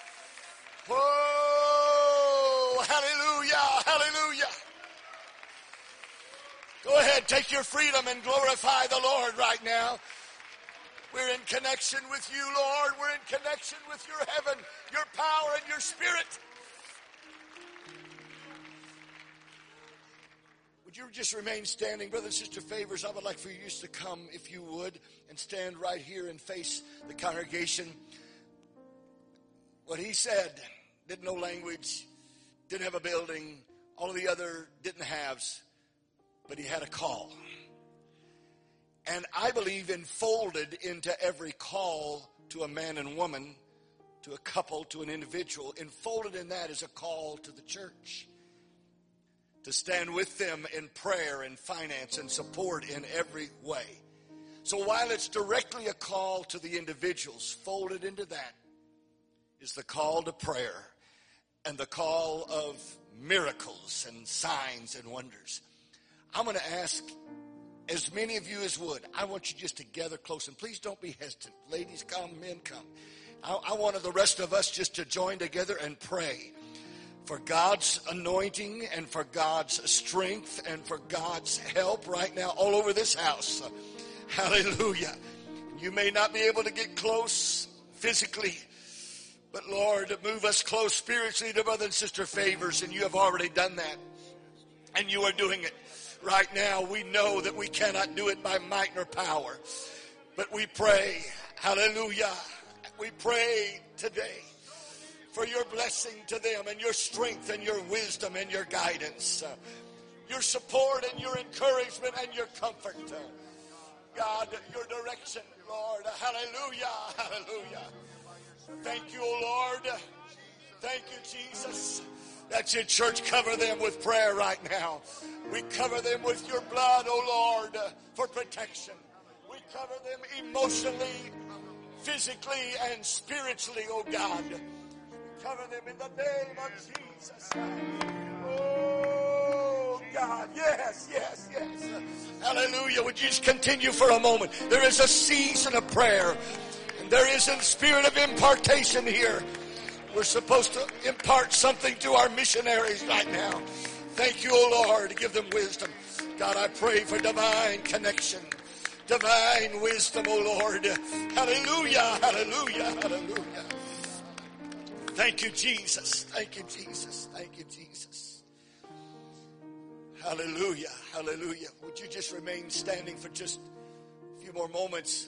Oh, hallelujah, hallelujah. Go ahead, take your freedom and glorify the Lord right now. We're in connection with you, Lord. We're in connection with your heaven, your power, and your spirit. Would you just remain standing? Brother and Sister Favors, I would like for you just to come, if you would, and stand right here and face the congregation. What he said, didn't know language, didn't have a building, all of the other didn't haves, but he had a call. And I believe enfolded into every call to a man and woman, to a couple, to an individual, enfolded in that is a call to the church. To stand with them in prayer and finance and support in every way. So while it's directly a call to the individuals, folded into that is the call to prayer and the call of miracles and signs and wonders. I'm going to ask as many of you as would. I want you just to gather close, and please don't be hesitant. Ladies come, men come. I want the rest of us just to join together and pray for God's anointing and for God's strength and for God's help right now all over this house. Hallelujah. You may not be able to get close physically, but Lord, move us close spiritually to Brother and Sister Favors, and you have already done that. And you are doing it right now. We know that we cannot do it by might nor power, but we pray, hallelujah, we pray today for your blessing to them and your strength and your wisdom and your guidance, your support and your encouragement and your comfort. God, your direction, Lord. Hallelujah, hallelujah. Thank you, O Lord. Thank you, Jesus. That's it, church. Cover them with prayer right now. We cover them with your blood, O Lord, for protection. We cover them emotionally, physically, and spiritually, O God. Cover them in the name of Jesus. Oh, God. Yes, yes, yes. Hallelujah. Would you just continue for a moment? There is a season of prayer. And there is a spirit of impartation here. We're supposed to impart something to our missionaries right now. Thank you, O Lord. Give them wisdom. God, I pray for divine connection. Divine wisdom, O Lord. Hallelujah, hallelujah, hallelujah. Thank you, Jesus. Thank you, Jesus. Thank you, Jesus. Hallelujah. Hallelujah. Would you just remain standing for just a few more moments?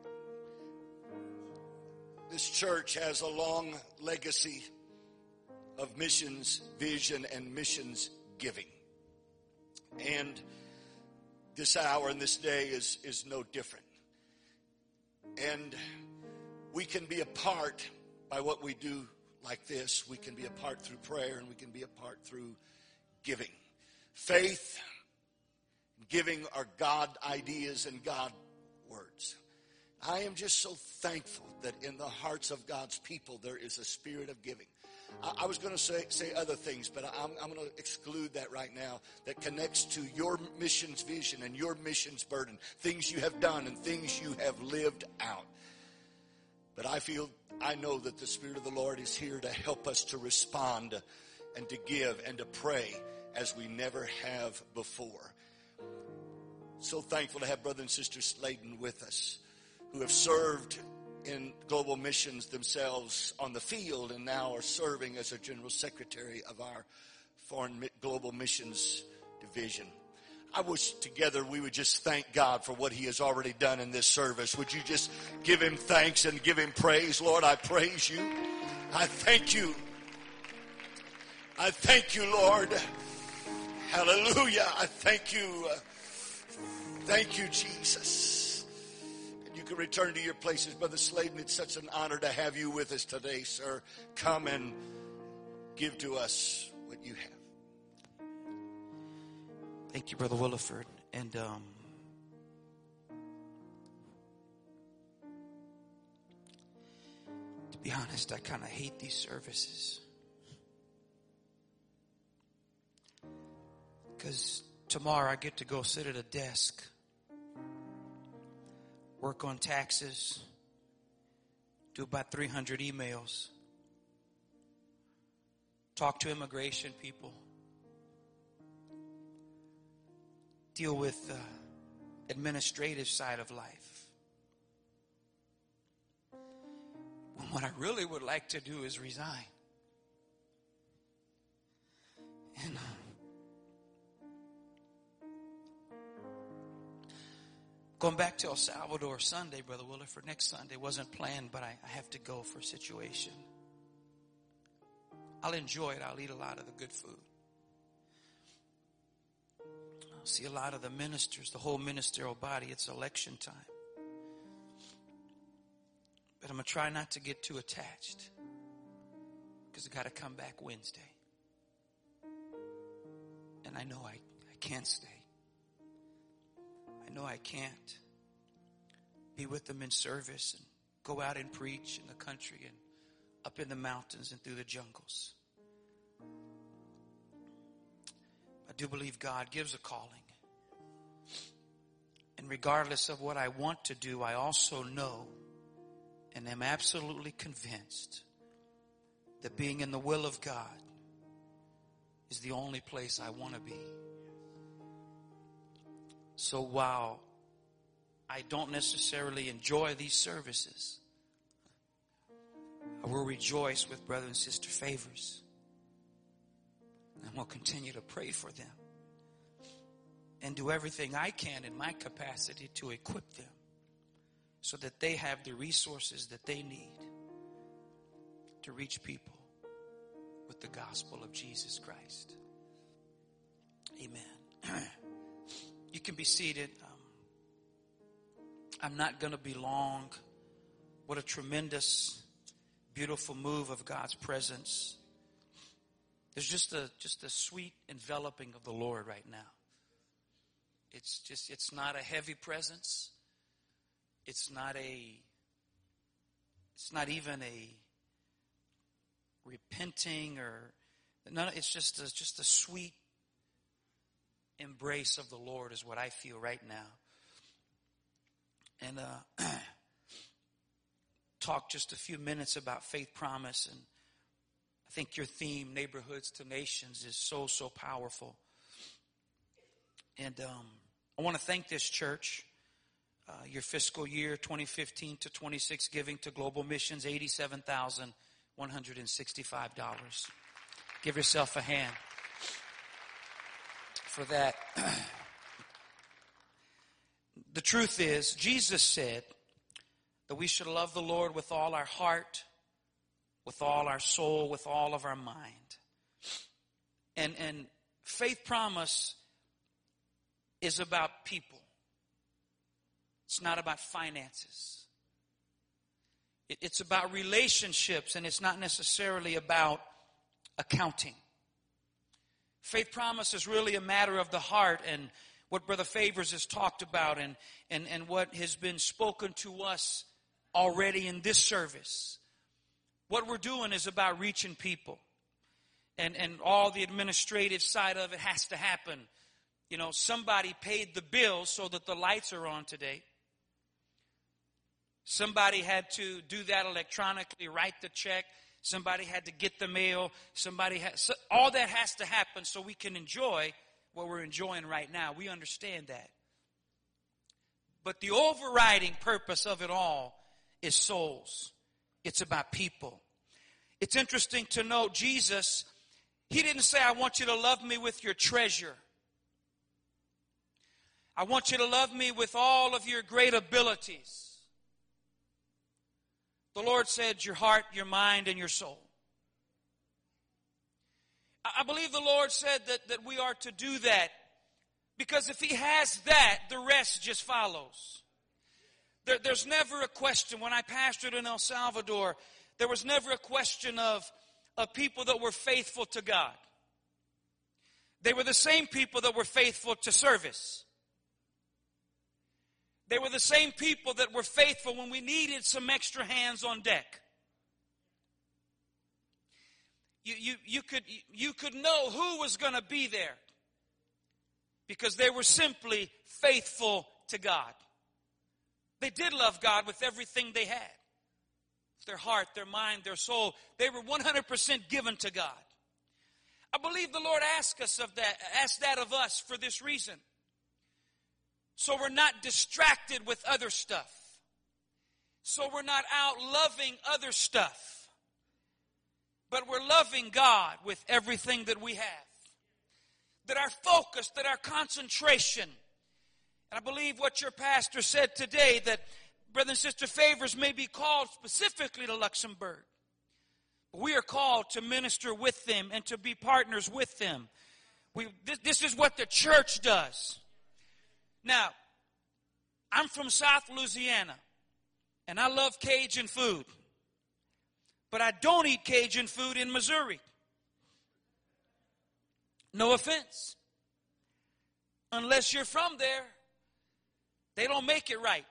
This church has a long legacy of missions, vision, and missions giving. And this hour and this day is no different. And we can be a part by what we do like this. We can be a part through prayer, and we can be a part through giving. Faith and giving are God ideas and God words. I am just so thankful that in the hearts of God's people there is a spirit of giving. I was going to say other things, but I'm going to exclude that right now. That connects to your missions vision and your missions burden. Things you have done and things you have lived out. But I know that the Spirit of the Lord is here to help us to respond and to give and to pray as we never have before. So thankful to have Brother and Sister Sladen with us, who have served in global missions themselves on the field and now are serving as a general secretary of our foreign global missions division. I wish together we would just thank God for what he has already done in this service. Would you just give him thanks and give him praise? Lord, I praise you. I thank you. I thank you, Lord. Hallelujah. I thank you. Thank you, Jesus. And you can return to your places. Brother Sladen, it's such an honor to have you with us today, sir. Come and give to us what you have. Thank you, Brother Williford. And to be honest, I kind of hate these services. Because tomorrow I get to go sit at a desk, work on taxes, do about 300 emails, talk to immigration people, deal with the administrative side of life. When what I really would like to do is resign. And going back to El Salvador Sunday, Brother Williford, next Sunday wasn't planned, but I have to go for a situation. I'll enjoy it. I'll eat a lot of the good food. I'll see a lot of the ministers, the whole ministerial body. It's election time. But I'm going to try not to get too attached, because I got to come back Wednesday. And I know I can't stay. I know I can't be with them in service and go out and preach in the country and up in the mountains and through the jungles. I do believe God gives a calling. And regardless of what I want to do, I also know and am absolutely convinced that being in the will of God is the only place I want to be. So while I don't necessarily enjoy these services, I will rejoice with Brother and Sister Favors. And we'll continue to pray for them and do everything I can in my capacity to equip them so that they have the resources that they need to reach people with the gospel of Jesus Christ. Amen. You can be seated. I'm not going to be long. What a tremendous, beautiful move of God's presence. There's just a sweet enveloping of the Lord right now. It's not a heavy presence. It's not even a repenting or none. It's just a sweet embrace of the Lord is what I feel right now. And talk just a few minutes about Faith Promise. And I think your theme, Neighborhoods to Nations, is so powerful. And I want to thank this church. Your fiscal year 2015 to 26 giving to global missions, $87,165. Give yourself a hand for that. The truth is, Jesus said that we should love the Lord with all our heart, with all our soul, with all of our mind. And Faith Promise is about people. It's not about finances. It's about relationships, and it's not necessarily about accounting. Faith Promise is really a matter of the heart, and what Brother Favors has talked about and what has been spoken to us already in this service. What we're doing is about reaching people. And all the administrative side of it has to happen. You know, somebody paid the bill so that the lights are on today. Somebody had to do that electronically, write the check. Somebody had to get the mail. All that has to happen so we can enjoy what we're enjoying right now. We understand that. But the overriding purpose of it all is souls. It's about people. It's interesting to note Jesus, he didn't say, I want you to love me with your treasure. I want you to love me with all of your great abilities. The Lord said your heart, your mind, and your soul. I believe the Lord said that we are to do that because if he has that, the rest just follows. There's never a question. When I pastored in El Salvador, there was never a question of people that were faithful to God. They were the same people that were faithful to service. They were the same people that were faithful when we needed some extra hands on deck. You could know who was going to be there because they were simply faithful to God. They did love God with everything they had. Their heart, their mind, their soul. They were 100% given to God. I believe the Lord asked that of us for this reason. So we're not distracted with other stuff. So we're not out loving other stuff. But we're loving God with everything that we have. That our focus, that our concentration. And I believe what your pastor said today, that Brother and Sister Favors may be called specifically to Luxembourg. We are called to minister with them and to be partners with them. This is what the church does. Now, I'm from South Louisiana, and I love Cajun food. But I don't eat Cajun food in Missouri. No offense. Unless you're from there, they don't make it right.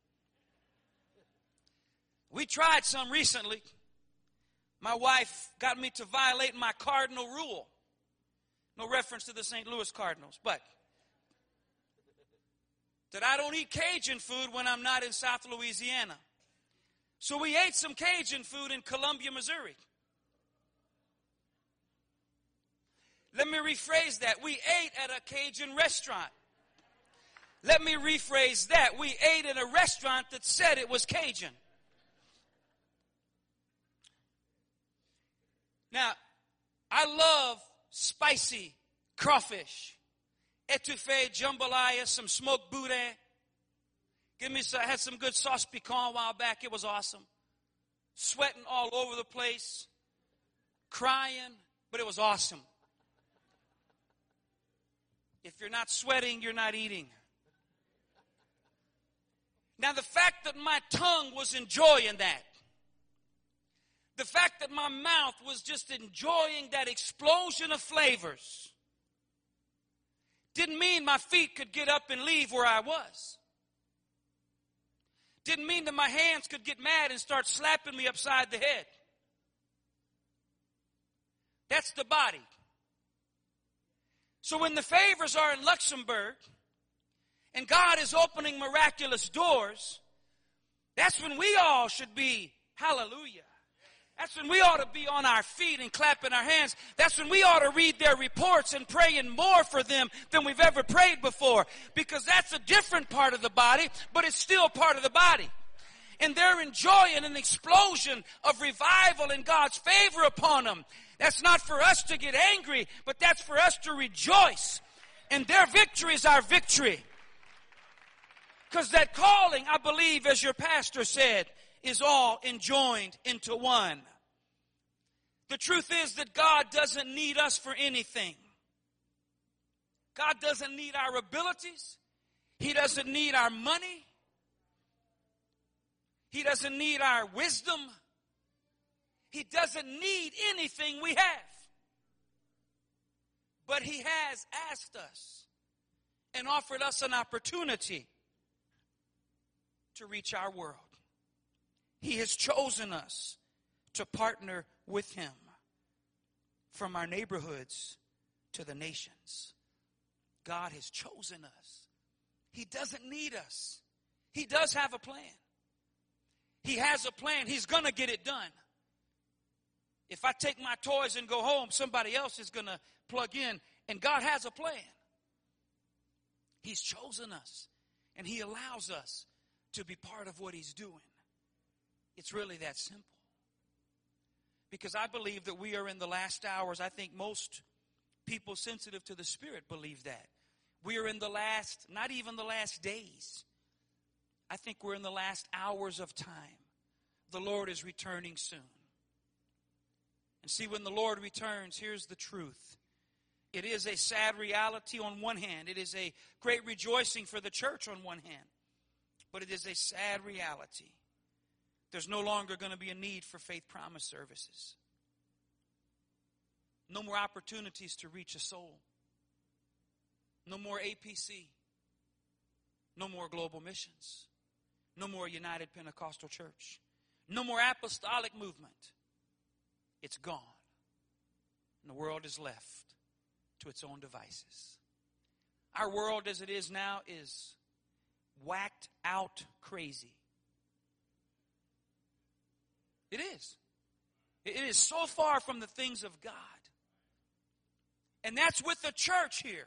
We tried some recently. My wife got me to violate my cardinal rule. No reference to the St. Louis Cardinals, but that I don't eat Cajun food when I'm not in South Louisiana. So we ate some Cajun food in Columbia, Missouri. Let me rephrase that. We ate at a Cajun restaurant. Let me rephrase that. We ate at a restaurant that said it was Cajun. Now, I love spicy crawfish, etouffee, jambalaya, some smoked boudin. I had some good sauce piquant a while back. It was awesome. Sweating all over the place, crying, but it was awesome. If you're not sweating, you're not eating. Now, the fact that my tongue was enjoying that, the fact that my mouth was just enjoying that explosion of flavors, didn't mean my feet could get up and leave where I was. Didn't mean that my hands could get mad and start slapping me upside the head. That's the body. So when the Favors are in Luxembourg and God is opening miraculous doors, that's when we all should be, hallelujah. That's when we ought to be on our feet and clapping our hands. That's when we ought to read their reports and praying more for them than we've ever prayed before. Because that's a different part of the body, but it's still part of the body. And they're enjoying an explosion of revival and God's favor upon them. That's not for us to get angry, but that's for us to rejoice. And their victory is our victory. Because that calling, I believe, as your pastor said, is all enjoined into one. The truth is that God doesn't need us for anything. God doesn't need our abilities. He doesn't need our money. He doesn't need our wisdom. He doesn't need anything we have. But He has asked us and offered us an opportunity to reach our world. He has chosen us to partner with Him from our neighborhoods to the nations. God has chosen us. He doesn't need us. He does have a plan. He has a plan. He's going to get it done. If I take my toys and go home, somebody else is going to plug in, and God has a plan. He's chosen us, and He allows us to be part of what He's doing. It's really that simple. Because I believe that we are in the last hours. I think most people sensitive to the Spirit believe that. We are in the last, not even the last days. I think we're in the last hours of time. The Lord is returning soon. And see, when the Lord returns, here's the truth. It is a sad reality on one hand. It is a great rejoicing for the church on one hand. But it is a sad reality. There's no longer going to be a need for faith promise services. No more opportunities to reach a soul. No more APC. No more global missions. No more United Pentecostal Church. No more apostolic movement. It's gone. And the world is left to its own devices. Our world as it is now is whacked out crazy. It is. It is so far from the things of God. And that's with the church here.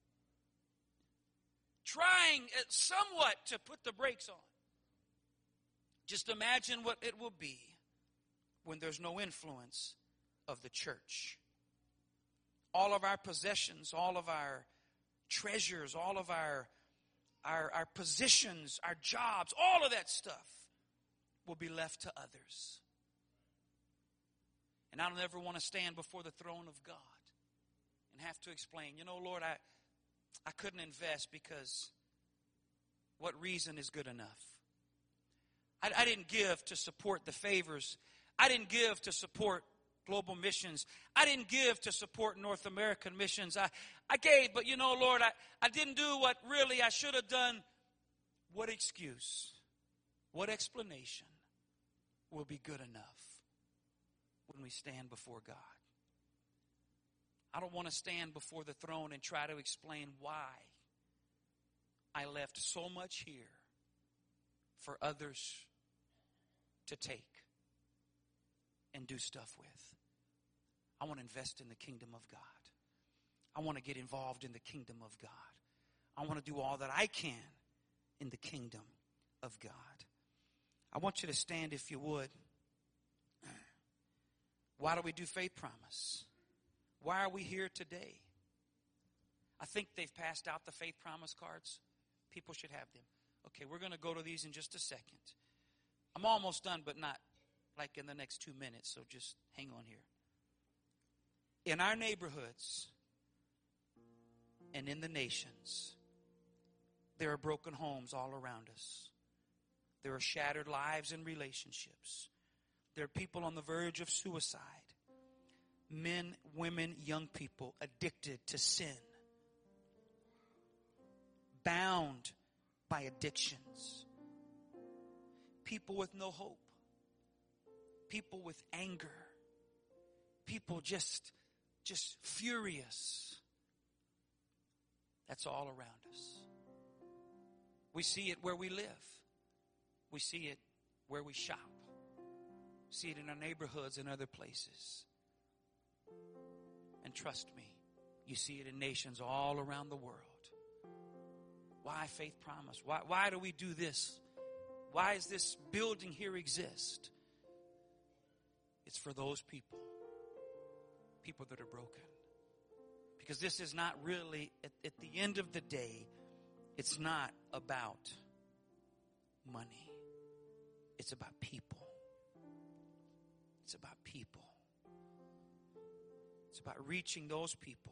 Trying somewhat to put the brakes on. Just imagine what it will be when there's no influence of the church. All of our possessions, all of our treasures, all of our positions, our jobs, all of that stuff will be left to others. And I don't ever want to stand before the throne of God and have to explain, Lord, I couldn't invest because what reason is good enough? I didn't give to support the favors. I didn't give to support global missions. I didn't give to support North American missions. I gave, but Lord, I didn't do what really I should have done. What excuse, what explanation will be good enough when we stand before God? I don't want to stand before the throne and try to explain why I left so much here for others to take and do stuff with. I want to invest in the kingdom of God. I want to get involved in the kingdom of God. I want to do all that I can in the kingdom of God. I want you to stand if you would. Why do we do Faith Promise? Why are we here today? I think they've passed out the Faith Promise cards. People should have them. Okay, we're going to go to these in just a second. I'm almost done, but not like in the next 2 minutes, so just hang on here. In our neighborhoods and in the nations, there are broken homes all around us. There are shattered lives and relationships. There are people on the verge of suicide. Men, women, young people addicted to sin. Bound by addictions. People with no hope. People with anger. People just furious. That's all around us. We see it where we live. We see it where we shop. We see it in our neighborhoods and other places. And trust me, you see it in nations all around the world. Why Faith Promise? Why do we do this? Why does this building here exist? It's for those people that are broken. Because this is not really, at the end of the day, it's not about money. It's about people. It's about people. It's about reaching those people.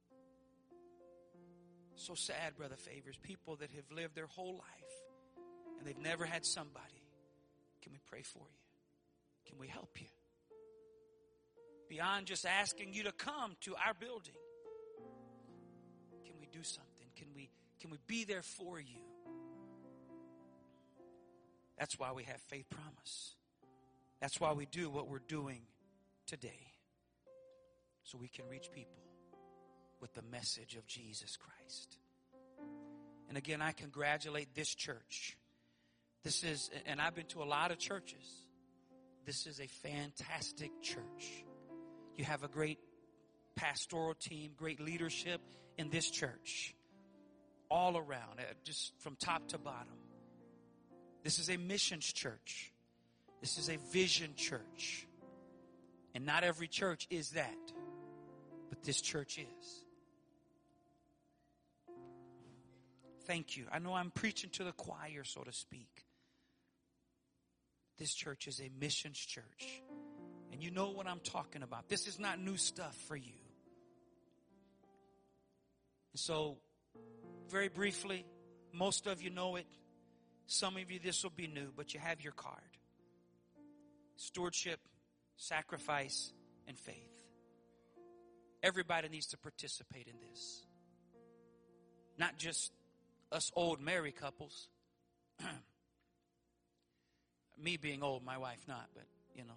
So sad, Brother Favors, people that have lived their whole life and they've never had somebody. Can we pray for you? Can we help you? Beyond just asking you to come to our building, can we do something? Can we be there for you? That's why we have Faith Promise. That's why we do what we're doing today. So we can reach people with the message of Jesus Christ. And again, I congratulate this church. And I've been to a lot of churches. This is a fantastic church. You have a great pastoral team, great leadership in this church. All around, just from top to bottom. This is a missions church. This is a vision church. And not every church is that. But this church is. Thank you. I know I'm preaching to the choir, so to speak. This church is a missions church. And you know what I'm talking about. This is not new stuff for you. And so, very briefly, most of you know it. Some of you, this will be new, but you have your card. Stewardship, sacrifice, and faith. Everybody needs to participate in this. Not just us old married couples. Me being old, my wife not, but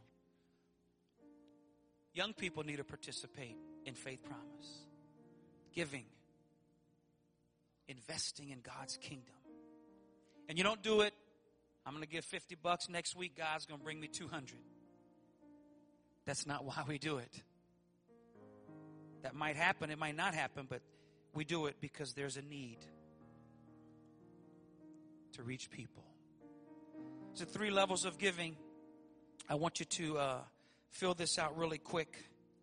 Young people need to participate in Faith Promise. Giving. investing in God's kingdom. And you don't do it, I'm going to give $50 next week, God's going to bring me 200. That's not why we do it. That might happen, it might not happen, but we do it because there's a need to reach people. So 3 levels of giving. I want you to fill this out really quick.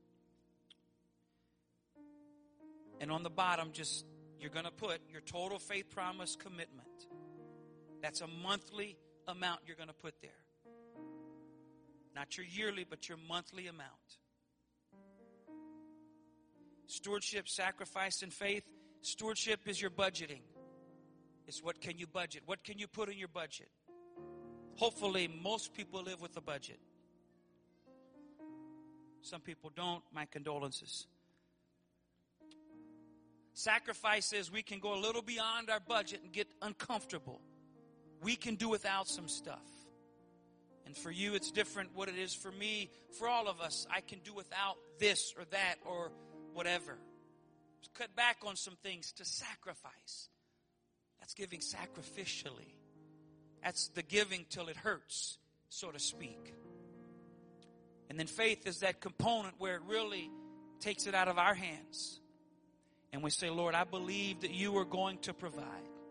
And on the bottom, just you're going to put your total faith promise commitment. That's a monthly amount you're going to put there. Not your yearly, but your monthly amount. Stewardship, sacrifice, and faith. Stewardship is your budgeting. It's what can you budget? What can you put in your budget? Hopefully, most people live with a budget. Some people don't. My condolences. Sacrifice is we can go a little beyond our budget and get uncomfortable. We can do without some stuff. And for you, it's different what it is for me. For all of us, I can do without this or that or whatever. Just cut back on some things to sacrifice. That's giving sacrificially. That's the giving till it hurts, so to speak. And then faith is that component where it really takes it out of our hands. And we say, Lord, I believe that you are going to provide.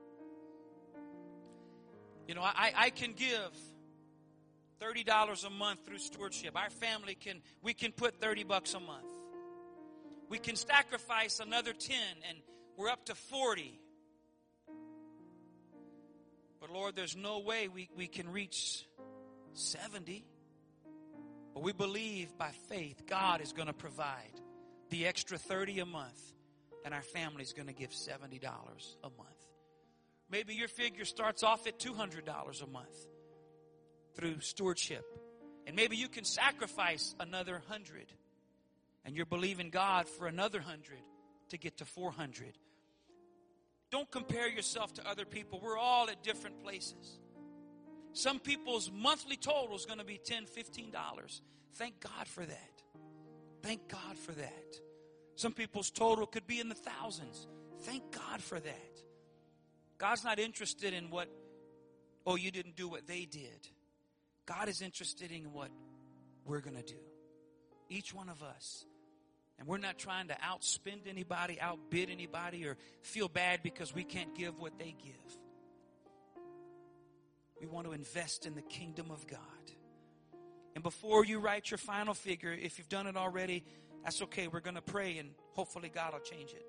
You know, I can give $30 a month through stewardship. Our family we can put $30 a month. We can sacrifice another 10 and we're up to 40. But Lord, there's no way we can reach 70. But we believe by faith God is going to provide the extra 30 a month. And our family is going to give $70 a month. Maybe your figure starts off at $200 a month through stewardship. And maybe you can sacrifice another 100. And you're believing God for another 100 to get to 400. Don't compare yourself to other people. We're all at different places. Some people's monthly total is going to be $10, $15. Thank God for that. Thank God for that. Some people's total could be in the thousands. Thank God for that. God's not interested in you didn't do what they did. God is interested in what we're going to do. Each one of us. And we're not trying to outspend anybody, outbid anybody, or feel bad because we can't give what they give. We want to invest in the kingdom of God. And before you write your final figure, if you've done it already, that's okay. We're going to pray and hopefully God will change it.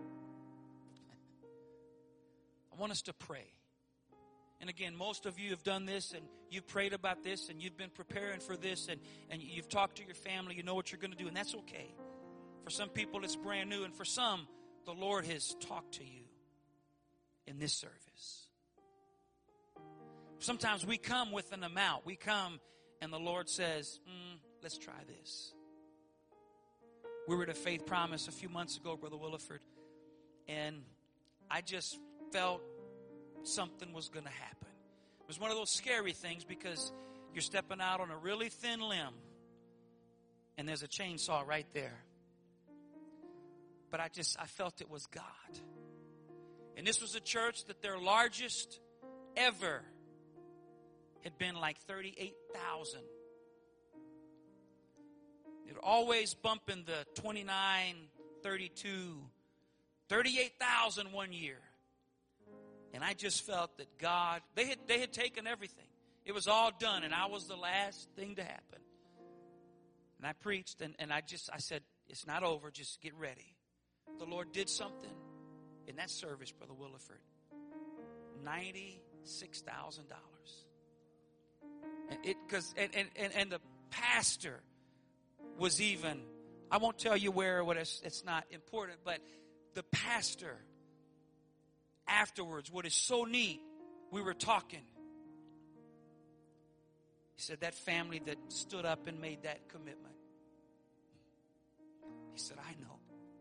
I want us to pray. And again, most of you have done this and you've prayed about this and you've been preparing for this and you've talked to your family. You know what you're going to do, and that's okay. For some people, it's brand new. And for some, the Lord has talked to you in this service. Sometimes we come with an amount. We come and the Lord says, let's try this. We were at a Faith Promise a few months ago, Brother Williford, and I just felt something was going to happen. It was one of those scary things because you're stepping out on a really thin limb and there's a chainsaw right there. But I felt it was God. And this was a church that their largest ever had been like 38,000. It always bumping the 29, 32, 38,000 one year. And I just felt that God, they had taken everything. It was all done, and I was the last thing to happen. And I preached, and I said, it's not over, just get ready. The Lord did something in that service, Brother Williford. $96,000. And the pastor was even, I won't tell you where, it's not important, but the pastor afterwards, what is so neat, we were talking. He said, that family that stood up and made that commitment. He said, I know.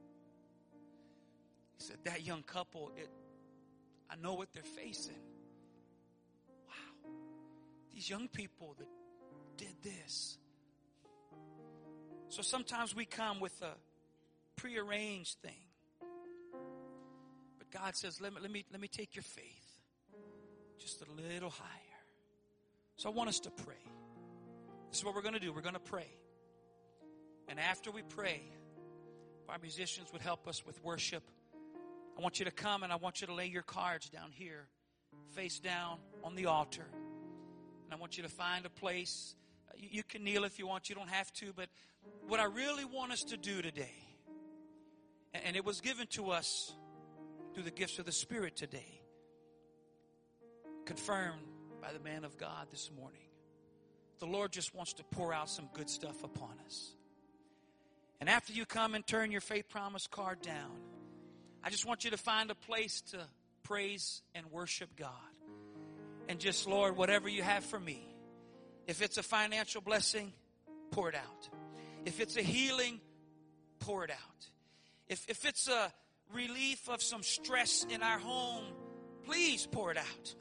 He said, that young couple, I know what they're facing. Wow. These young people that did this. So sometimes we come with a prearranged thing. But But God says, let me take your faith just a little higher. So I want us to pray. This is what we're going to do. We're going to pray. And after we pray, if our musicians would help us with worship, I want you to come and I want you to lay your cards down here, face down on the altar. And I want you to find a place. You can kneel if you want. You don't have to. But what I really want us to do today, and it was given to us through the gifts of the Spirit today, confirmed by the man of God this morning. The Lord just wants to pour out some good stuff upon us. And after you come and turn your faith promise card down, I just want you to find a place to praise and worship God. And just, Lord, whatever you have for me. If it's a financial blessing, pour it out. If it's a healing, pour it out. If it's a relief of some stress in our home, please pour it out.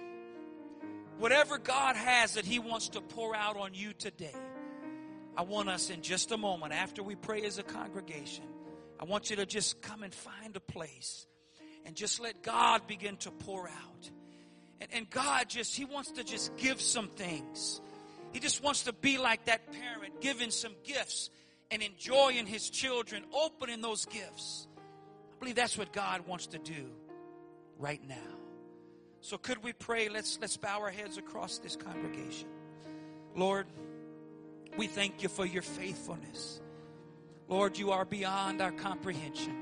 Whatever God has that He wants to pour out on you today, I want us in just a moment, after we pray as a congregation, I want you to just come and find a place and just let God begin to pour out. And God He wants to just give some things. He just wants to be like that parent, giving some gifts and enjoying His children, opening those gifts. I believe that's what God wants to do right now. So could we pray? Let's bow our heads across this congregation. Lord, we thank you for your faithfulness. Lord, you are beyond our comprehension.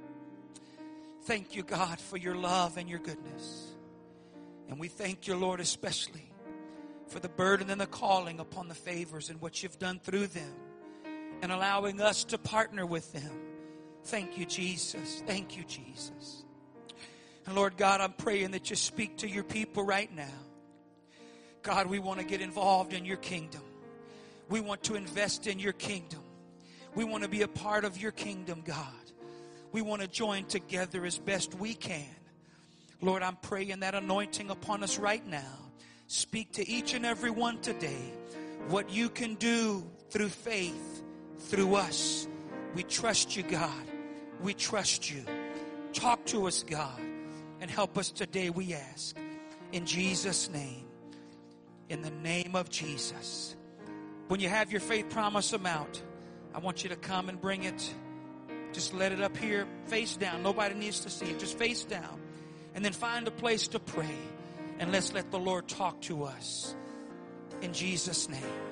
Thank you, God, for your love and your goodness. And we thank you, Lord, especially for the burden and the calling upon the favors and what you've done through them and allowing us to partner with them. Thank you, Jesus. Thank you, Jesus. And Lord God, I'm praying that you speak to your people right now. God, we want to get involved in your kingdom. We want to invest in your kingdom. We want to be a part of your kingdom, God. We want to join together as best we can. Lord, I'm praying that anointing upon us right now. Speak to each and every one today what you can do through faith, through us. We trust you, God. We trust you. Talk to us, God, and help us today, we ask. In Jesus' name. In the name of Jesus. When you have your faith promise amount, I want you to come and bring it. Just let it up here, face down. Nobody needs to see it. Just face down. And then find a place to pray. And let's let the Lord talk to us. In Jesus' name.